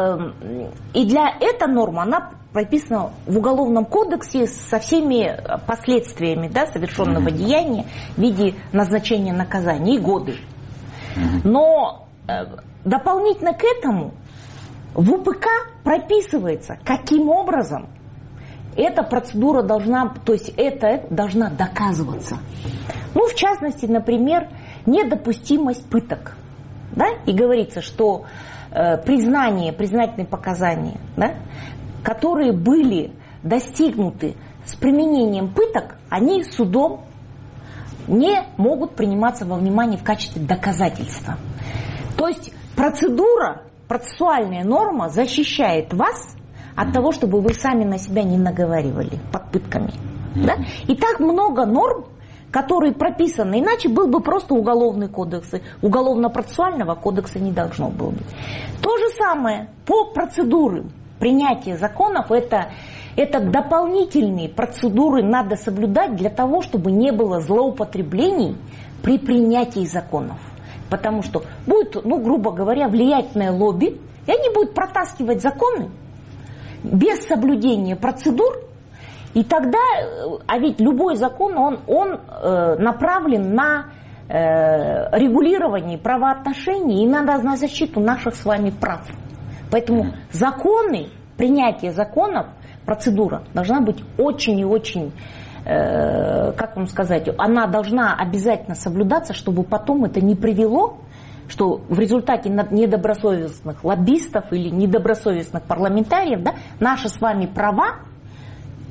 и для этой нормы она прописана в Уголовном кодексе со всеми последствиями, да, совершенного mm-hmm. деяния в виде назначения наказания и годы. Mm-hmm. Но э, дополнительно к этому в УПК прописывается, каким образом эта процедура должна, то есть это должна доказываться. Ну, в частности, например, недопустимость пыток. Да? И говорится, что э, признание, признательные показания, да, которые были достигнуты с применением пыток, они судом не могут приниматься во внимание в качестве доказательства. То есть процедура, процессуальная норма защищает вас от того, чтобы вы сами на себя не наговаривали под пытками. Да? И так много норм, которые прописаны, иначе был бы просто уголовный кодекс. Уголовно-процессуального кодекса не должно было быть. То же самое по процедурам. Принятие законов это, это дополнительные процедуры надо соблюдать для того, чтобы не было злоупотреблений при принятии законов. Потому что будет, ну, грубо говоря, влиятельное лобби, и они будут протаскивать законы без соблюдения процедур, и тогда, а ведь любой закон, он, он э, направлен на э, регулирование правоотношений и на, на защиту наших с вами прав. Поэтому законы, принятие законов, процедура должна быть очень и очень, э, как вам сказать, она должна обязательно соблюдаться, чтобы потом это не привело, что в результате недобросовестных лоббистов или недобросовестных парламентариев, да, наши с вами права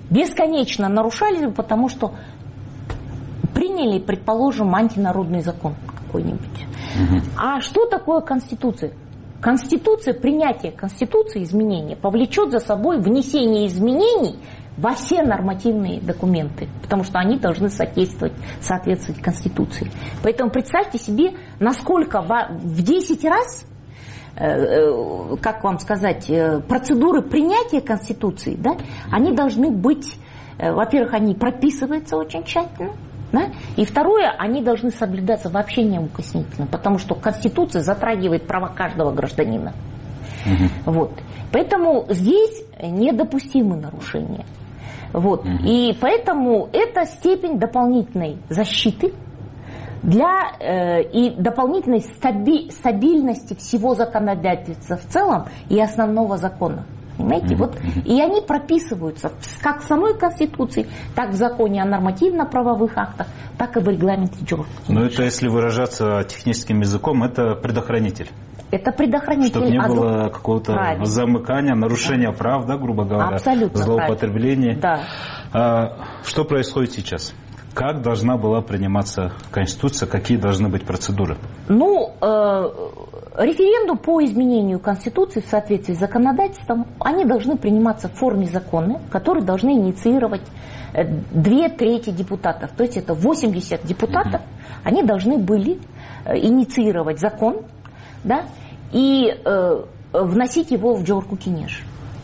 бесконечно нарушались, потому что приняли, предположим, антинародный закон какой-нибудь. Угу. А что такое Конституция? Конституция, принятие Конституции, изменения, повлечет за собой внесение изменений во все нормативные документы, потому что они должны соответствовать, соответствовать Конституции. Поэтому представьте себе, насколько в десять раз, как вам сказать, процедуры принятия Конституции, да, они должны быть, во-первых, они прописываются очень тщательно, да, и второе, они должны соблюдаться вообще неукоснительно, потому что Конституция затрагивает права каждого гражданина. Угу. Вот. Поэтому здесь недопустимы нарушения. Вот. Угу. И поэтому это степень дополнительной защиты для, э, и дополнительной стаби, стабильности всего законодательства в целом и основного закона. Понимаете? Mm-hmm. Вот, и они прописываются как в самой Конституции, так в законе о нормативно-правовых актах, так и в регламенте Джорджа.
Ну это, если выражаться техническим языком, это предохранитель.
Это предохранитель.
Чтобы не было какого-то правильно. замыкания, нарушения да. прав, да, грубо говоря, абсолютно злоупотребления. Да. А, что происходит сейчас? Как должна была приниматься Конституция? Какие должны быть процедуры? Ну, э,
референдум по изменению Конституции в соответствии с законодательством, они должны приниматься в форме закона, которые должны инициировать две трети депутатов. То есть это восемьдесят депутатов. Угу. Они должны были инициировать закон, да, и э, вносить его в Джорку Кенеш.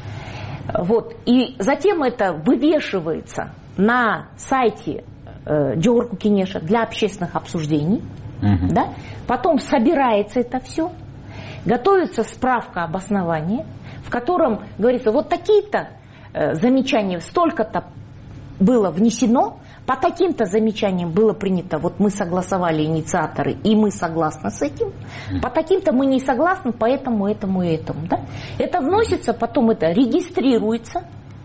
Вот. И затем это вывешивается на сайте Джорку Кенеша для общественных обсуждений. Uh-huh. Да? Потом собирается это все, готовится справка обоснования, в котором говорится, вот такие-то э, замечания, столько-то было внесено, по таким-то замечаниям было принято, вот мы согласовали, инициаторы, и мы согласны с этим, uh-huh. по таким-то мы не согласны, поэтому, этому и этому. Да? Это вносится, потом это регистрируется,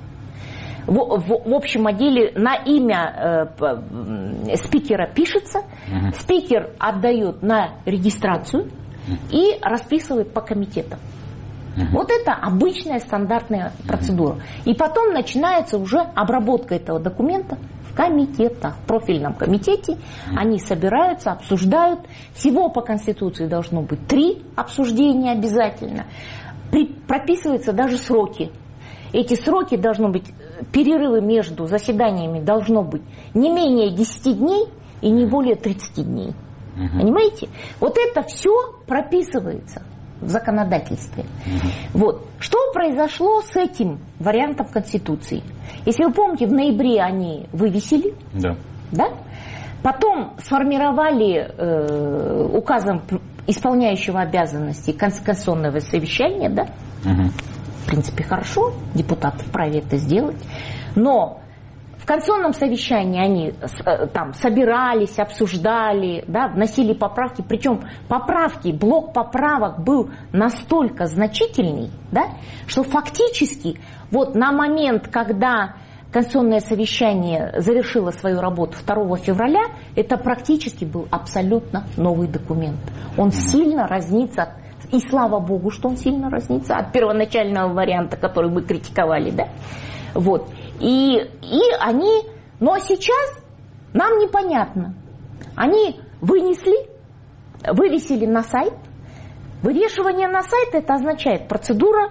В, в, в общем отделе на имя э, спикера пишется, uh-huh. спикер отдает на регистрацию uh-huh. и расписывает по комитетам. Uh-huh. Вот это обычная стандартная процедура. И потом начинается уже обработка этого документа в комитетах, в профильном комитете. Uh-huh. Они собираются, обсуждают. Всего по Конституции должно быть три обсуждения обязательно. При, прописываются даже сроки. Эти сроки должны быть, перерывы между заседаниями должно быть не менее десяти дней и не более тридцати дней. Uh-huh. Понимаете? Вот это все прописывается в законодательстве. Uh-huh. Вот. Что произошло с этим вариантом Конституции? Если вы помните, в ноябре они вывесили. Да. Да? Потом сформировали э, указом исполняющего обязанности конституционного совещания, да? Uh-huh. В принципе, хорошо, депутаты вправе это сделать, но в конституционном совещании они там собирались, обсуждали, да, вносили поправки, причем поправки, блок поправок был настолько значительный, да, что фактически вот на момент, когда конституционное совещание завершило свою работу второго февраля, это практически был абсолютно новый документ. Он сильно разнится от И слава богу, что он сильно разнится от первоначального варианта, который мы критиковали, да? Вот. И, и они, но сейчас нам непонятно. Они вынесли, вывесили на сайт. Вывешивание на сайт, это означает процедура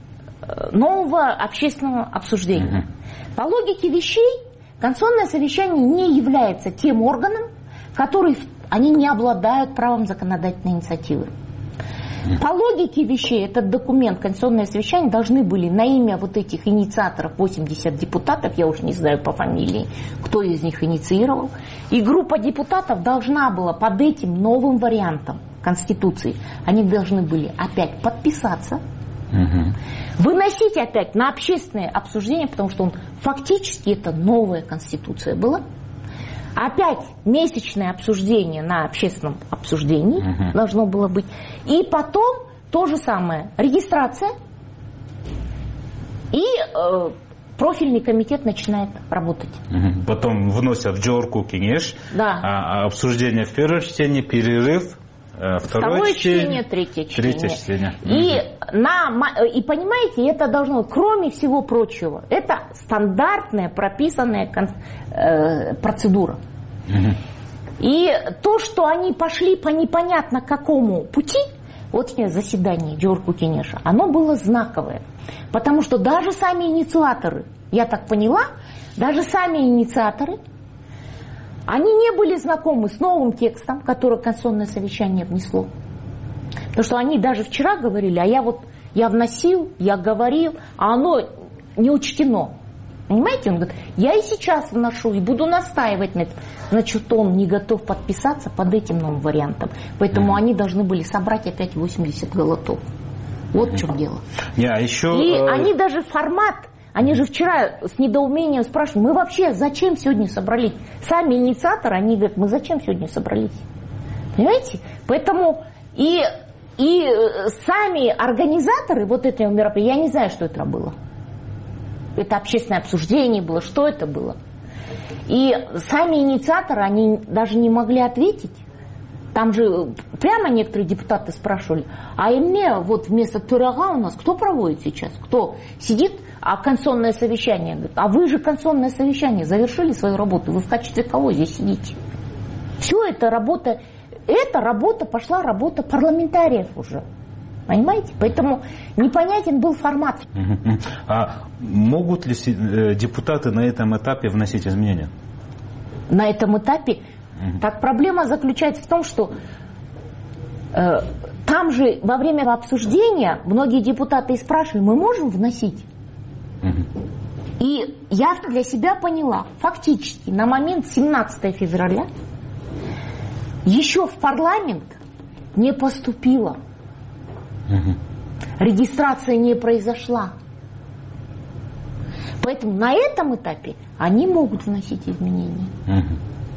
нового общественного обсуждения. Uh-huh. По логике вещей, конституционное совещание не является тем органом, который они не обладают правом законодательной инициативы. По логике вещей, этот документ, конституционное совещание, должны были на имя вот этих инициаторов, восемьдесят депутатов, я уж не знаю по фамилии, кто из них инициировал, и группа депутатов должна была под этим новым вариантом Конституции, они должны были опять подписаться, угу. выносить опять на общественное обсуждение, потому что он фактически это новая Конституция была. Опять месячное обсуждение на общественном обсуждении uh-huh. должно было быть. И потом то же самое. Регистрация. И э, профильный комитет начинает работать.
Uh-huh. Потом вносят в Джорку Кенеш. Да. А, обсуждение в первом чтении, перерыв. Второе,
Второе чтение, чтение, третье чтение.
Третье чтение.
И, на, и понимаете, это должно, кроме всего прочего, это стандартная прописанная э, процедура. Угу. И то, что они пошли по непонятно какому пути, вот заседание Джорку Кенеша, оно было знаковое. Потому что даже сами инициаторы, я так поняла, даже сами инициаторы, они не были знакомы с новым текстом, который Конституционное совещание внесло. Потому что они даже вчера говорили, а я вот, я вносил, я говорил, а оно не учтено. Понимаете? Он говорит, я и сейчас вношу, и буду настаивать на этом. Значит, он не готов подписаться под этим новым вариантом. Поэтому mm-hmm. они должны были собрать опять восемьдесят голосов. Вот mm-hmm. в чем дело.
Yeah, а еще...
И uh... они даже формат, они же вчера с недоумением спрашивали, мы вообще зачем сегодня собрались? Сами инициаторы, они говорят, мы зачем сегодня собрались? Понимаете? Поэтому и, и сами организаторы вот этого мероприятия, я не знаю, что это было. Это общественное обсуждение было, что это было. И сами инициаторы, они даже не могли ответить. Там же прямо некоторые депутаты спрашивали, а мне вот вместо Турага у нас кто проводит сейчас? Кто сидит, а конституционное совещание? Говорит, а вы же конституционное совещание завершили свою работу, вы в качестве кого здесь сидите? Все это работа, это работа, пошла работа парламентариев уже. Понимаете? Поэтому непонятен был формат.
А могут ли депутаты на этом этапе вносить изменения?
На этом этапе? Uh-huh. Так проблема заключается в том, что э, там же во время обсуждения многие депутаты и спрашивали, мы можем вносить? Uh-huh. И я для себя поняла, фактически на момент семнадцатого февраля еще в парламент не поступило. Uh-huh. Регистрация не произошла. Поэтому на этом этапе они могут вносить изменения. Uh-huh.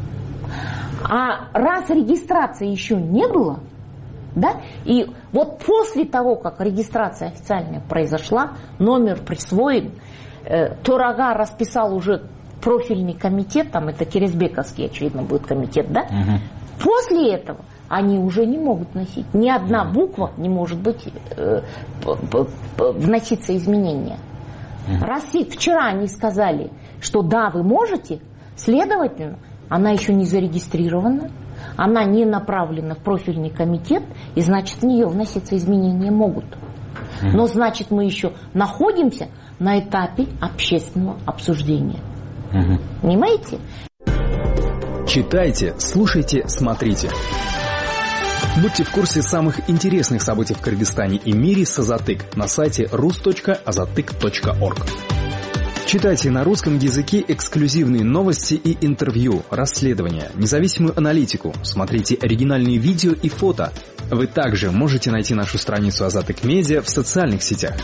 А раз регистрации еще не было, да, и вот после того, как регистрация официальная произошла, номер присвоен, э, Турага расписал уже профильный комитет, там это Керезбековский, очевидно, будет комитет, да, uh-huh. После этого они уже не могут носить. Ни одна буква не может быть э, вноситься изменения. Uh-huh. Раз вчера они сказали, что да, вы можете, следовательно, она еще не зарегистрирована, она не направлена в профильный комитет, и значит, в нее вноситься изменения могут. Uh-huh. Но значит, мы еще находимся на этапе общественного обсуждения. Uh-huh. Понимаете?
Читайте, слушайте, смотрите. Будьте в курсе самых интересных событий в Кыргызстане и мире с Азатык на сайте рус точка азатык точка орг. Читайте на русском языке эксклюзивные новости и интервью, расследования, независимую аналитику, смотрите оригинальные видео и фото. Вы также можете найти нашу страницу Азатык Медиа в социальных сетях.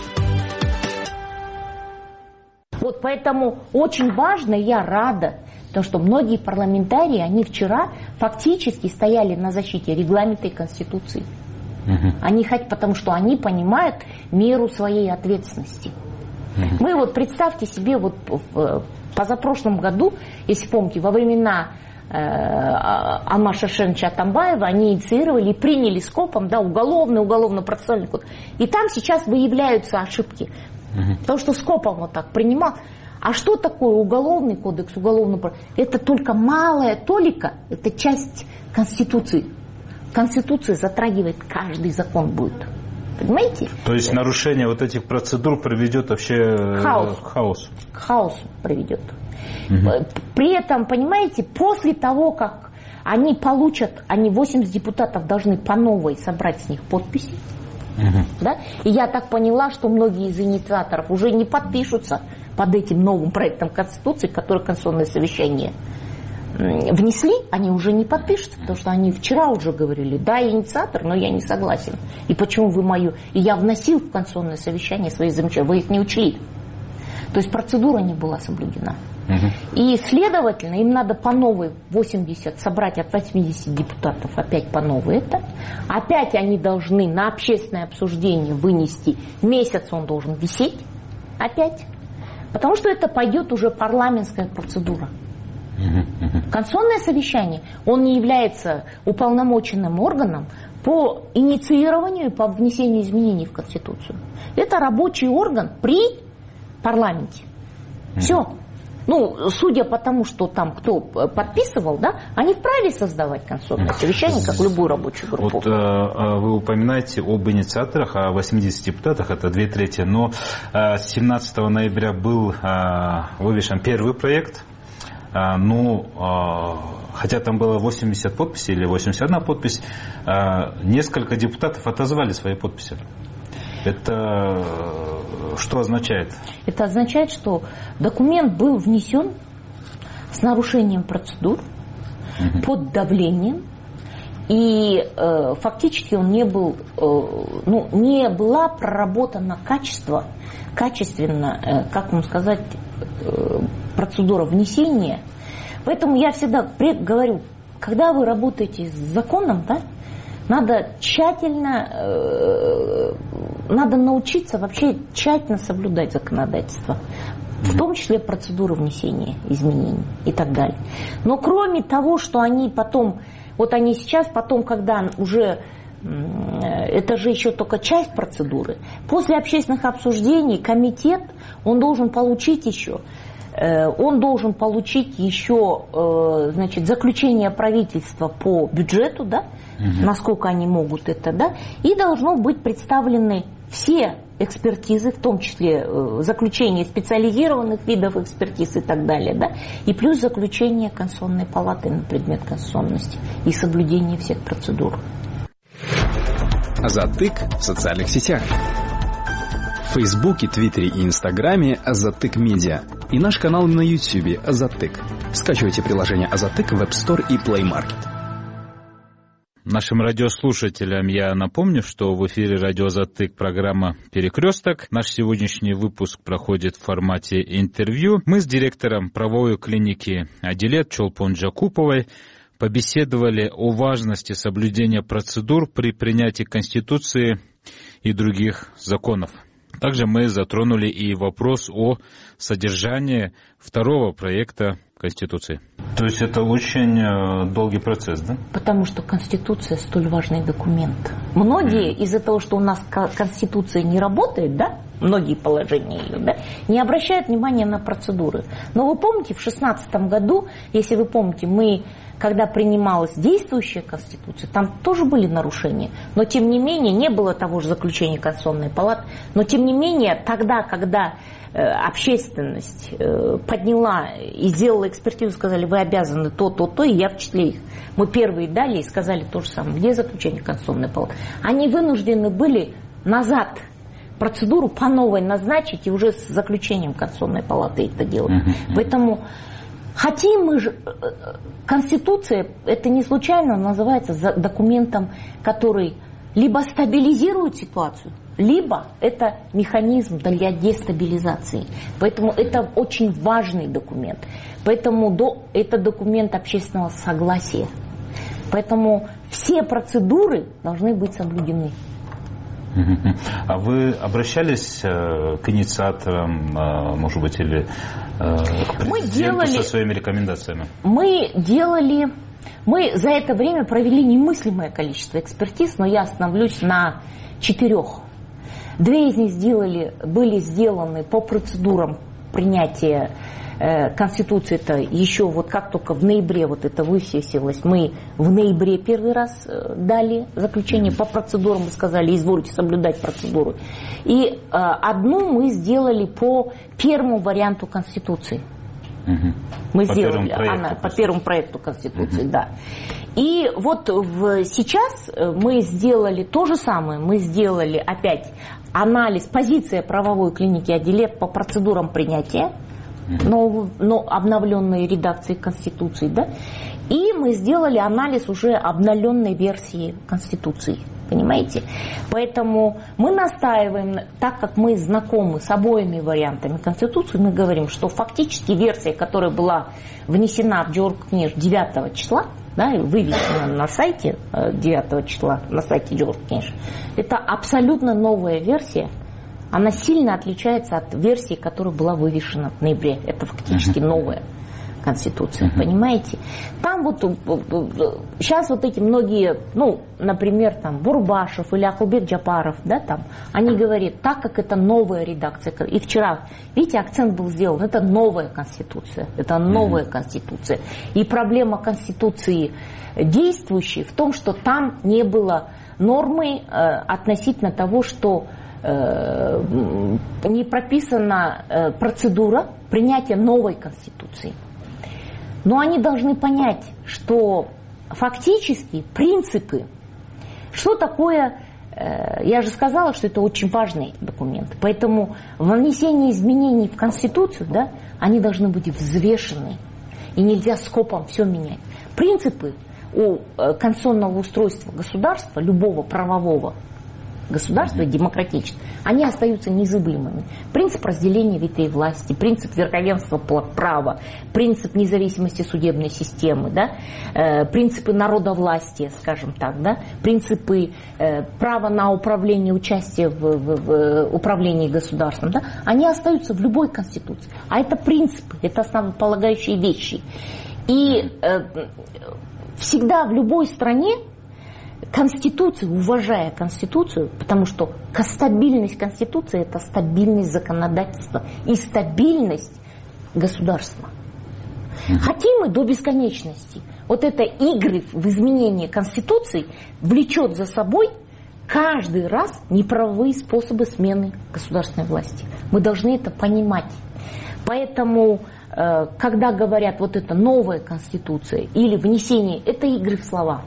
Вот поэтому очень важно, я рада, потому что многие парламентарии, они вчера фактически стояли на защите регламента и Конституции. Uh-huh. Они хотят, потому что они понимают меру своей ответственности. Uh-huh. Мы вот представьте себе, вот в позапрошлом году, если помните, во времена э, Алмаша Шерченковича Атамбаева они инициировали и приняли скопом, да, уголовный, уголовно-процессуальный кодекс. И там сейчас выявляются ошибки. Uh-huh. Потому что скопом вот так принимал. А что такое уголовный кодекс, уголовный? Это только малая толика, это часть Конституции. Конституция затрагивает каждый закон будет. Понимаете?
То есть нарушение вот этих процедур приведет вообще
хаос.
к хаосу?
К хаосу приведет.
Угу.
При этом, понимаете, после того, как они получат, они восемьдесят депутатов должны по новой собрать с них подписи. Угу. Да? И я так поняла, что многие из инициаторов уже не подпишутся под этим новым проектом Конституции, который Конституционное совещание внесли, они уже не подпишутся, потому что они вчера уже говорили, да, я инициатор, но я не согласен. И почему вы мою... И я вносил в Конституционное совещание свои замечания, вы их не учли. То есть процедура не была соблюдена. Угу. И, следовательно, им надо по новой восемьдесят собрать от восьмидесяти депутатов, опять по новой это. Опять они должны на общественное обсуждение вынести, месяц он должен висеть, опять. Потому что это пойдет уже парламентская процедура. Конституционное совещание, он не является уполномоченным органом по инициированию и по внесению изменений в Конституцию. Это рабочий орган при парламенте. Все. Ну, судя по тому, что там кто подписывал, да, они вправе создавать конституционное совещание, как любую рабочую группу.
Вот э, вы упоминаете об инициаторах, о восьмидесяти депутатах, это две трети, но э, семнадцатого ноября был э, вывешен первый проект, э, но э, хотя там было восемьдесят подписей или восемьдесят одна подпись, э, несколько депутатов отозвали свои подписи. Это что означает?
Это означает, что документ был внесен с нарушением процедур, угу. под давлением, и э, фактически он не был, э, ну, не была проработана качество, качественно, э, как вам сказать, э, процедура внесения. Поэтому я всегда говорю, когда вы работаете с законом, да, надо тщательно, э, надо научиться вообще тщательно соблюдать законодательство, в том числе процедуру внесения изменений и так далее. Но кроме того, что они потом, вот они сейчас, потом, когда уже, это же еще только часть процедуры, после общественных обсуждений комитет, он должен получить еще, он должен получить еще, значит, заключение правительства по бюджету, да, угу. насколько они могут это, да, и должно быть представлены все экспертизы, в том числе э, заключение специализированных видов экспертиз и так далее, да, и плюс заключение Конституционной палаты на предмет конституционности и соблюдение всех процедур.
Затык в социальных сетях. В Фейсбуке, Твиттере и Инстаграме Азатык Медиа и наш канал на Ютьюбе Азатык. Скачивайте приложение Азатык в App Store и Play Market.
Нашим радиослушателям я напомню, что в эфире радио Затык программа «Перекресток». Наш сегодняшний выпуск проходит в формате интервью. Мы с директором правовой клиники Адилет Чолпон Джакуповой побеседовали о важности соблюдения процедур при принятии Конституции и других законов. Также мы затронули и вопрос о содержании второго проекта Конституции. То есть это очень долгий процесс, да?
Потому что Конституция столь важный документ. Многие mm. из-за того, что у нас Конституция не работает, да, многие положения ее, да, не обращают внимания на процедуры. Но вы помните, в шестнадцатом году, если вы помните, мы, когда принималась действующая Конституция, там тоже были нарушения. Но тем не менее, не было того же заключения Конституционной палаты. Но тем не менее, тогда, когда э, общественность э, подняла и сделала экспертизу, сказали, вы обязаны то, то, то, и я в числе их. Мы первые дали и сказали то же самое. Где заключение Конституционной палаты? Они вынуждены были назад процедуру по новой назначить и уже с заключением Конституционной палаты это делать. Mm-hmm. Поэтому хотим мы же... Конституция, это не случайно называется документом, который либо стабилизирует ситуацию, либо это механизм для дестабилизации. Поэтому это очень важный документ. Поэтому до, это документ общественного согласия. Поэтому все процедуры должны быть соблюдены.
А вы обращались к инициаторам, может быть, или к президенту со своими рекомендациями?
Мы делали, мы за это время провели немыслимое количество экспертиз, но я остановлюсь на четырех. Две из них сделали, были сделаны по процедурам принятия Конституции. Это еще вот как только в ноябре вот это высветилось, мы в ноябре первый раз дали заключение по процедурам, мы сказали, извольте соблюдать процедуру. И одну мы сделали по первому варианту Конституции. Угу. Мы по сделали первому она, по первому проекту Конституции, угу. да. И вот в, сейчас мы сделали то же самое, мы сделали опять анализ, позиция правовой клиники Адилет по процедурам принятия, но, но обновленной редакции Конституции, да, и мы сделали анализ уже обновленной версии Конституции, понимаете? Поэтому мы настаиваем, так как мы знакомы с обоими вариантами Конституции, мы говорим, что фактически версия, которая была внесена в Джордж-Книж девятого числа, да, и вывешена на сайте девятого числа, на сайте Джордж-Книж, это абсолютно новая версия. Она сильно отличается от версии, которая была вывешена в ноябре. Это фактически новая Конституция, mm-hmm. понимаете? Там вот сейчас вот эти многие, ну, например, там Бурбашев или Ахулбек Джапаров, да, там, они говорят, так как это новая редакция, и вчера, видите, акцент был сделан, это новая Конституция, это новая mm-hmm. Конституция. И проблема Конституции действующей в том, что там не было нормы э, относительно того, что э, не прописана э, процедура принятия новой Конституции. Но они должны понять, что фактически принципы, что такое, э, я же сказала, что это очень важный документ, поэтому внесение изменений в Конституцию, да, они должны быть взвешены, и нельзя скопом все менять. Принципы у конституционного устройства государства, любого правового государства, демократического, они остаются незыблемыми. Принцип разделения ветвей власти, принцип верховенства права, принцип независимости судебной системы, да, э, принципы народовластия, скажем так, да, принципы э, права на управление, участие в, в, в управлении государством, да, они остаются в любой конституции. А это принципы, это основополагающие вещи. И э, всегда в любой стране Конституцию, уважая Конституцию, потому что стабильность Конституции – это стабильность законодательства и стабильность государства. Хотим мы до бесконечности. Вот это игры в изменении Конституции влечет за собой каждый раз неправовые способы смены государственной власти. Мы должны это понимать. Поэтому, когда говорят вот это новая Конституция или внесение, это игры в слова.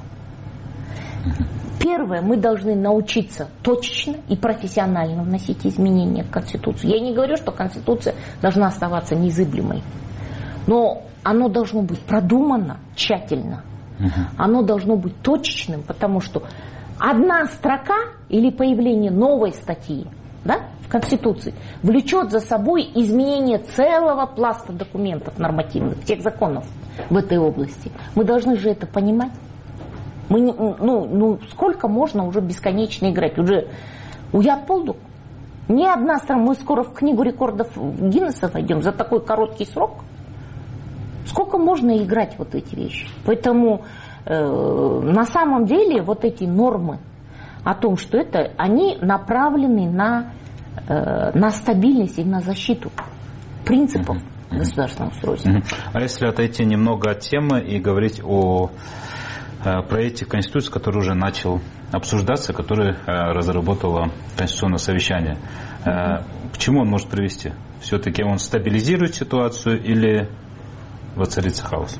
Первое, мы должны научиться точечно и профессионально вносить изменения в Конституцию. Я не говорю, что Конституция должна оставаться незыблемой, но оно должно быть продумано тщательно. Оно должно быть точечным, потому что одна строка или появление новой статьи, да, в Конституции влечет за собой изменение целого пласта документов нормативных, всех законов в этой области. Мы должны же это понимать. Мы, ну, ну, сколько можно уже бесконечно играть? Уже уят полду. Ни одна страна, мы скоро в книгу рекордов Гиннесса войдем за такой короткий срок. Сколько можно играть вот эти вещи? Поэтому э, на самом деле вот эти нормы о том, что это, они направлены на, э, на стабильность и на защиту принципов mm-hmm. государственного устройства.
Mm-hmm. А если отойти немного от темы и говорить о проекте Конституции, который уже начал обсуждаться, который разработало Конституционное совещание. К чему он может привести? Все-таки он стабилизирует ситуацию или воцарится хаос?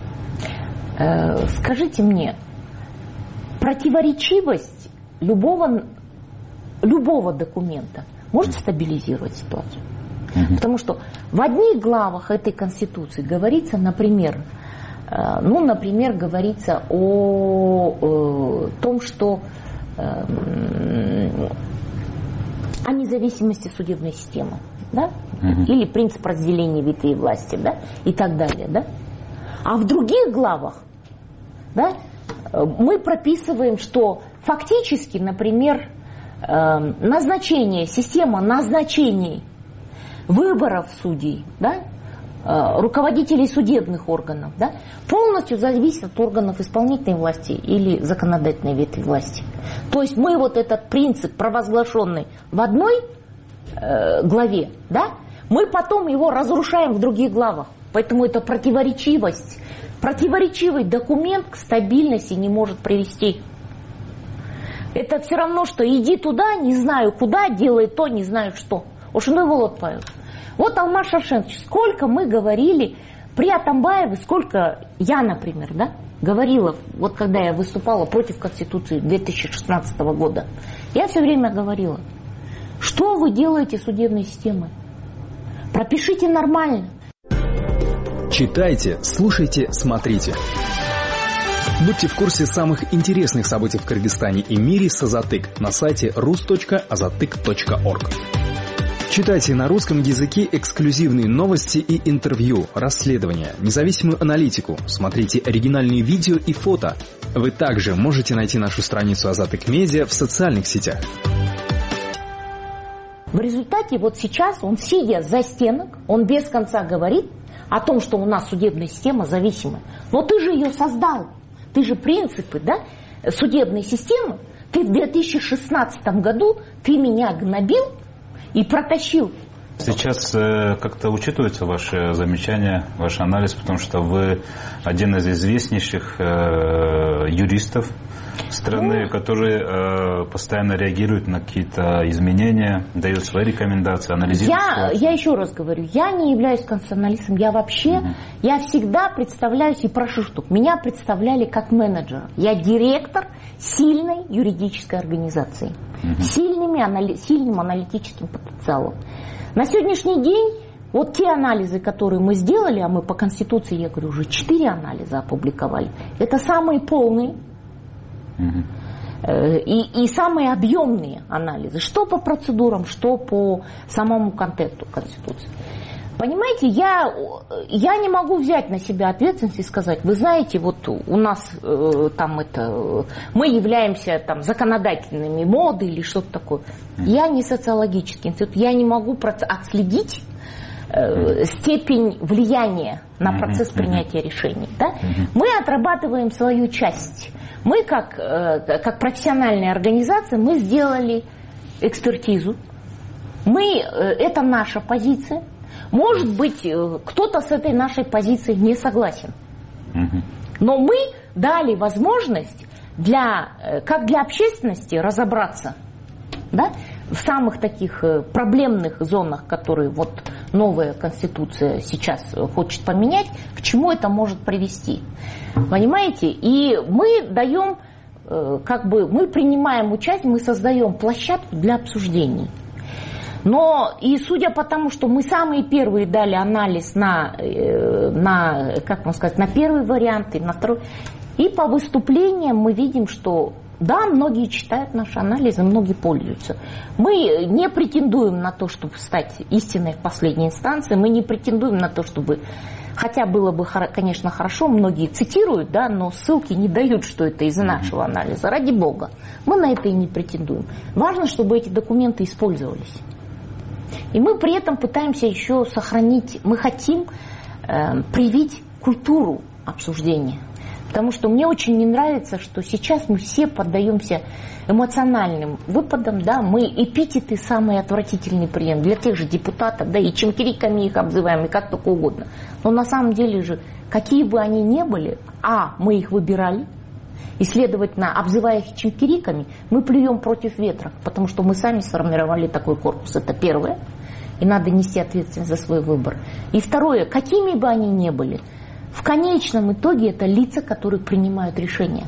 Скажите мне, противоречивость любого, любого документа может стабилизировать ситуацию? Угу. Потому что в одних главах этой Конституции говорится, например, Ну, например, говорится о, о том, что э, о независимости судебной системы, да? Mm-hmm. Или принцип разделения ветвей власти, да? И так далее, да? А в других главах, да, мы прописываем, что фактически, например, э, назначение, система назначений выборов судей, да, руководителей судебных органов, да, полностью зависит от органов исполнительной власти или законодательной ветви власти. То есть мы вот этот принцип, провозглашенный в одной э, главе, да, мы потом его разрушаем в других главах. Поэтому это противоречивость. Противоречивый документ к стабильности не может привести. Это все равно, что иди туда, не знаю куда, делай то, не знаю что. Ошондой болот паю. Вот Алмаз Шаршенович, сколько мы говорили при Атамбаеве, сколько я, например, да, говорила, вот когда я выступала против Конституции две тысячи шестнадцатого года, я все время говорила, что вы делаете с судебной системой? Пропишите нормально.
Читайте, слушайте, смотрите. Будьте в курсе самых интересных событий в Кыргызстане и мире с Азатык на сайте рус точка азатык точка орг. Читайте на русском языке эксклюзивные новости и интервью, расследования, независимую аналитику, смотрите оригинальные видео и фото. Вы также можете найти нашу страницу Азатык Медиа в социальных сетях.
В результате вот сейчас он, сидя за стенок, он без конца говорит о том, что у нас судебная система зависимая. Но ты же ее создал. Ты же принципы, да, судебной системы. Ты в две тысячи шестнадцатом году ты меня гнобил и протащил.
Сейчас э, как-то учитывается ваши замечания, ваш анализ, потому что вы один из известнейших э, юристов страны, ну, которые э, постоянно реагируют на какие-то изменения, дают свои рекомендации, анализируют
я,
ситуацию.
Я еще раз говорю, я не являюсь конституционалистом, я вообще, угу. я всегда представляюсь, и прошу, чтобы меня представляли как менеджера. Я директор сильной юридической организации, угу. сильными, анали, сильным аналитическим потенциалом. На сегодняшний день вот те анализы, которые мы сделали, а мы по Конституции, я говорю, уже четыре анализа опубликовали, это самые полные uh-huh. и, и самые объемные анализы, что по процедурам, что по самому контенту Конституции. Понимаете, я, я не могу взять на себя ответственность и сказать, вы знаете, вот у нас э, там это, мы являемся там законодательными моды или что-то такое. Я не социологический институт, я не могу отследить э, степень влияния на процесс принятия решений. Да? Мы отрабатываем свою часть. Мы как, э, как профессиональная организация, мы сделали экспертизу. Мы, э, это наша позиция. Может быть, кто-то с этой нашей позицией не согласен. Но мы дали возможность для, как для общественности разобраться, да, в самых таких проблемных зонах, которые вот новая Конституция сейчас хочет поменять, к чему это может привести. Понимаете? И мы даем, как бы, мы принимаем участие, мы создаем площадку для обсуждений. Но и судя по тому, что мы самые первые дали анализ на, на, как вам сказать, на первый вариант и на второй, и по выступлениям мы видим, что да, многие читают наши анализы, многие пользуются. Мы не претендуем на то, чтобы стать истиной в последней инстанции, мы не претендуем на то, чтобы, хотя было бы, конечно, хорошо, многие цитируют, да, но ссылки не дают, что это из нашего анализа, ради бога. Мы на это и не претендуем. Важно, чтобы эти документы использовались. И мы при этом пытаемся еще сохранить, мы хотим э, привить культуру обсуждения. Потому что мне очень не нравится, что сейчас мы все поддаемся эмоциональным выпадам, да, мы эпитеты самые отвратительные прием для тех же депутатов, да, и чемкириками их обзываем, и как только угодно. Но на самом деле же, какие бы они ни были, а, мы их выбирали, и, следовательно, обзывая их чемкириками, мы плюем против ветра, потому что мы сами сформировали такой корпус. Это первое. И надо нести ответственность за свой выбор. И второе, какими бы они ни были, в конечном итоге это лица, которые принимают решения.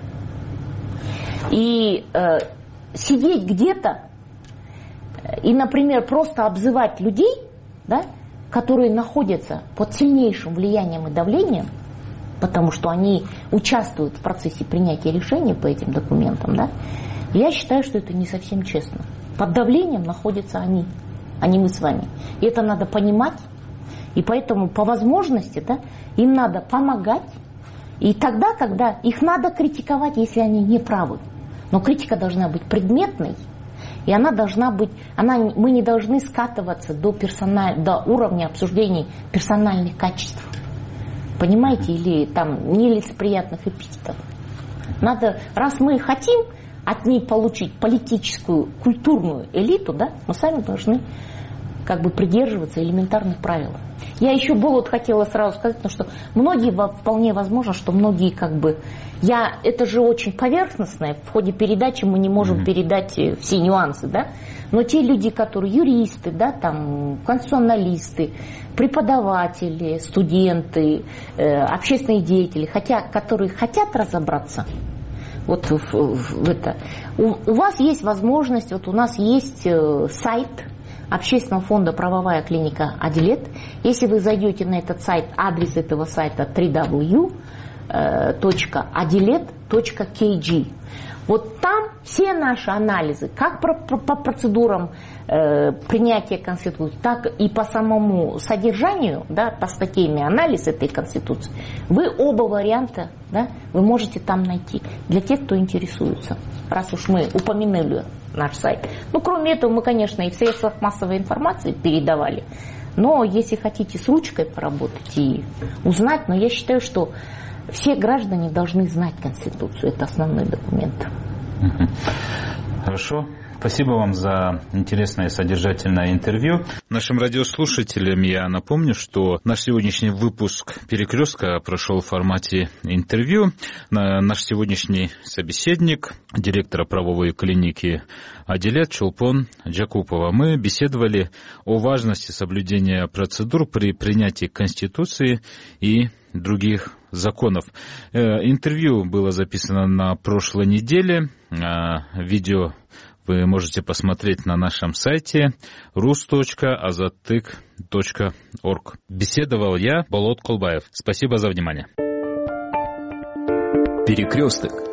И э, сидеть где-то и, например, просто обзывать людей, да, которые находятся под сильнейшим влиянием и давлением, потому что они участвуют в процессе принятия решений по этим документам, да, я считаю, что это не совсем честно. Под давлением находятся они, а не мы с вами. И это надо понимать. И поэтому по возможности, да, им надо помогать. И тогда, когда их надо критиковать, если они не правы. Но критика должна быть предметной. И она должна быть, она, мы не должны скатываться до, персональ, до уровня обсуждений персональных качеств. Понимаете? Или там нелицеприятных эпитетов. Надо, раз мы хотим от ней получить политическую, культурную элиту, да, мы сами должны как бы придерживаться элементарных правил. Я еще бы вот хотела сразу сказать, потому что многие, вполне возможно, что многие как бы, я, это же очень поверхностное, в ходе передачи мы не можем mm-hmm. передать все нюансы, да, но те люди, которые юристы, да, там, конституционалисты, преподаватели, студенты, э, общественные деятели, хотя, которые хотят разобраться, вот в, в это, у, у вас есть возможность, вот у нас есть э, сайт Общественного фонда «Правовая клиника Адилет». Если вы зайдете на этот сайт, адрес этого сайта дабл ю дабл ю дабл ю точка адилет точка кей джи. Вот там все наши анализы, как по, по, по процедурам э, принятия Конституции, так и по самому содержанию, да, по статейный анализ этой Конституции, вы оба варианта, да, вы можете там найти для тех, кто интересуется, раз уж мы упомянули наш сайт. Ну, кроме этого, мы, конечно, и в средствах массовой информации передавали Но если хотите с ручкой поработать и узнать, но я считаю, что все граждане должны знать Конституцию. Это основной документ.
Хорошо. Спасибо вам за интересное и содержательное интервью. Нашим радиослушателям я напомню, что наш сегодняшний выпуск «Перекрестка» прошел в формате интервью. Наш сегодняшний собеседник, директор правовой клиники Адилет Чолпон Джакупова. Мы беседовали о важности соблюдения процедур при принятии Конституции и других законов. Интервью было записано на прошлой неделе. Видео вы можете посмотреть на нашем сайте рус точка азаттык точка орг. Беседовал я, Болот Колбаев. Спасибо за внимание.
Перекресток.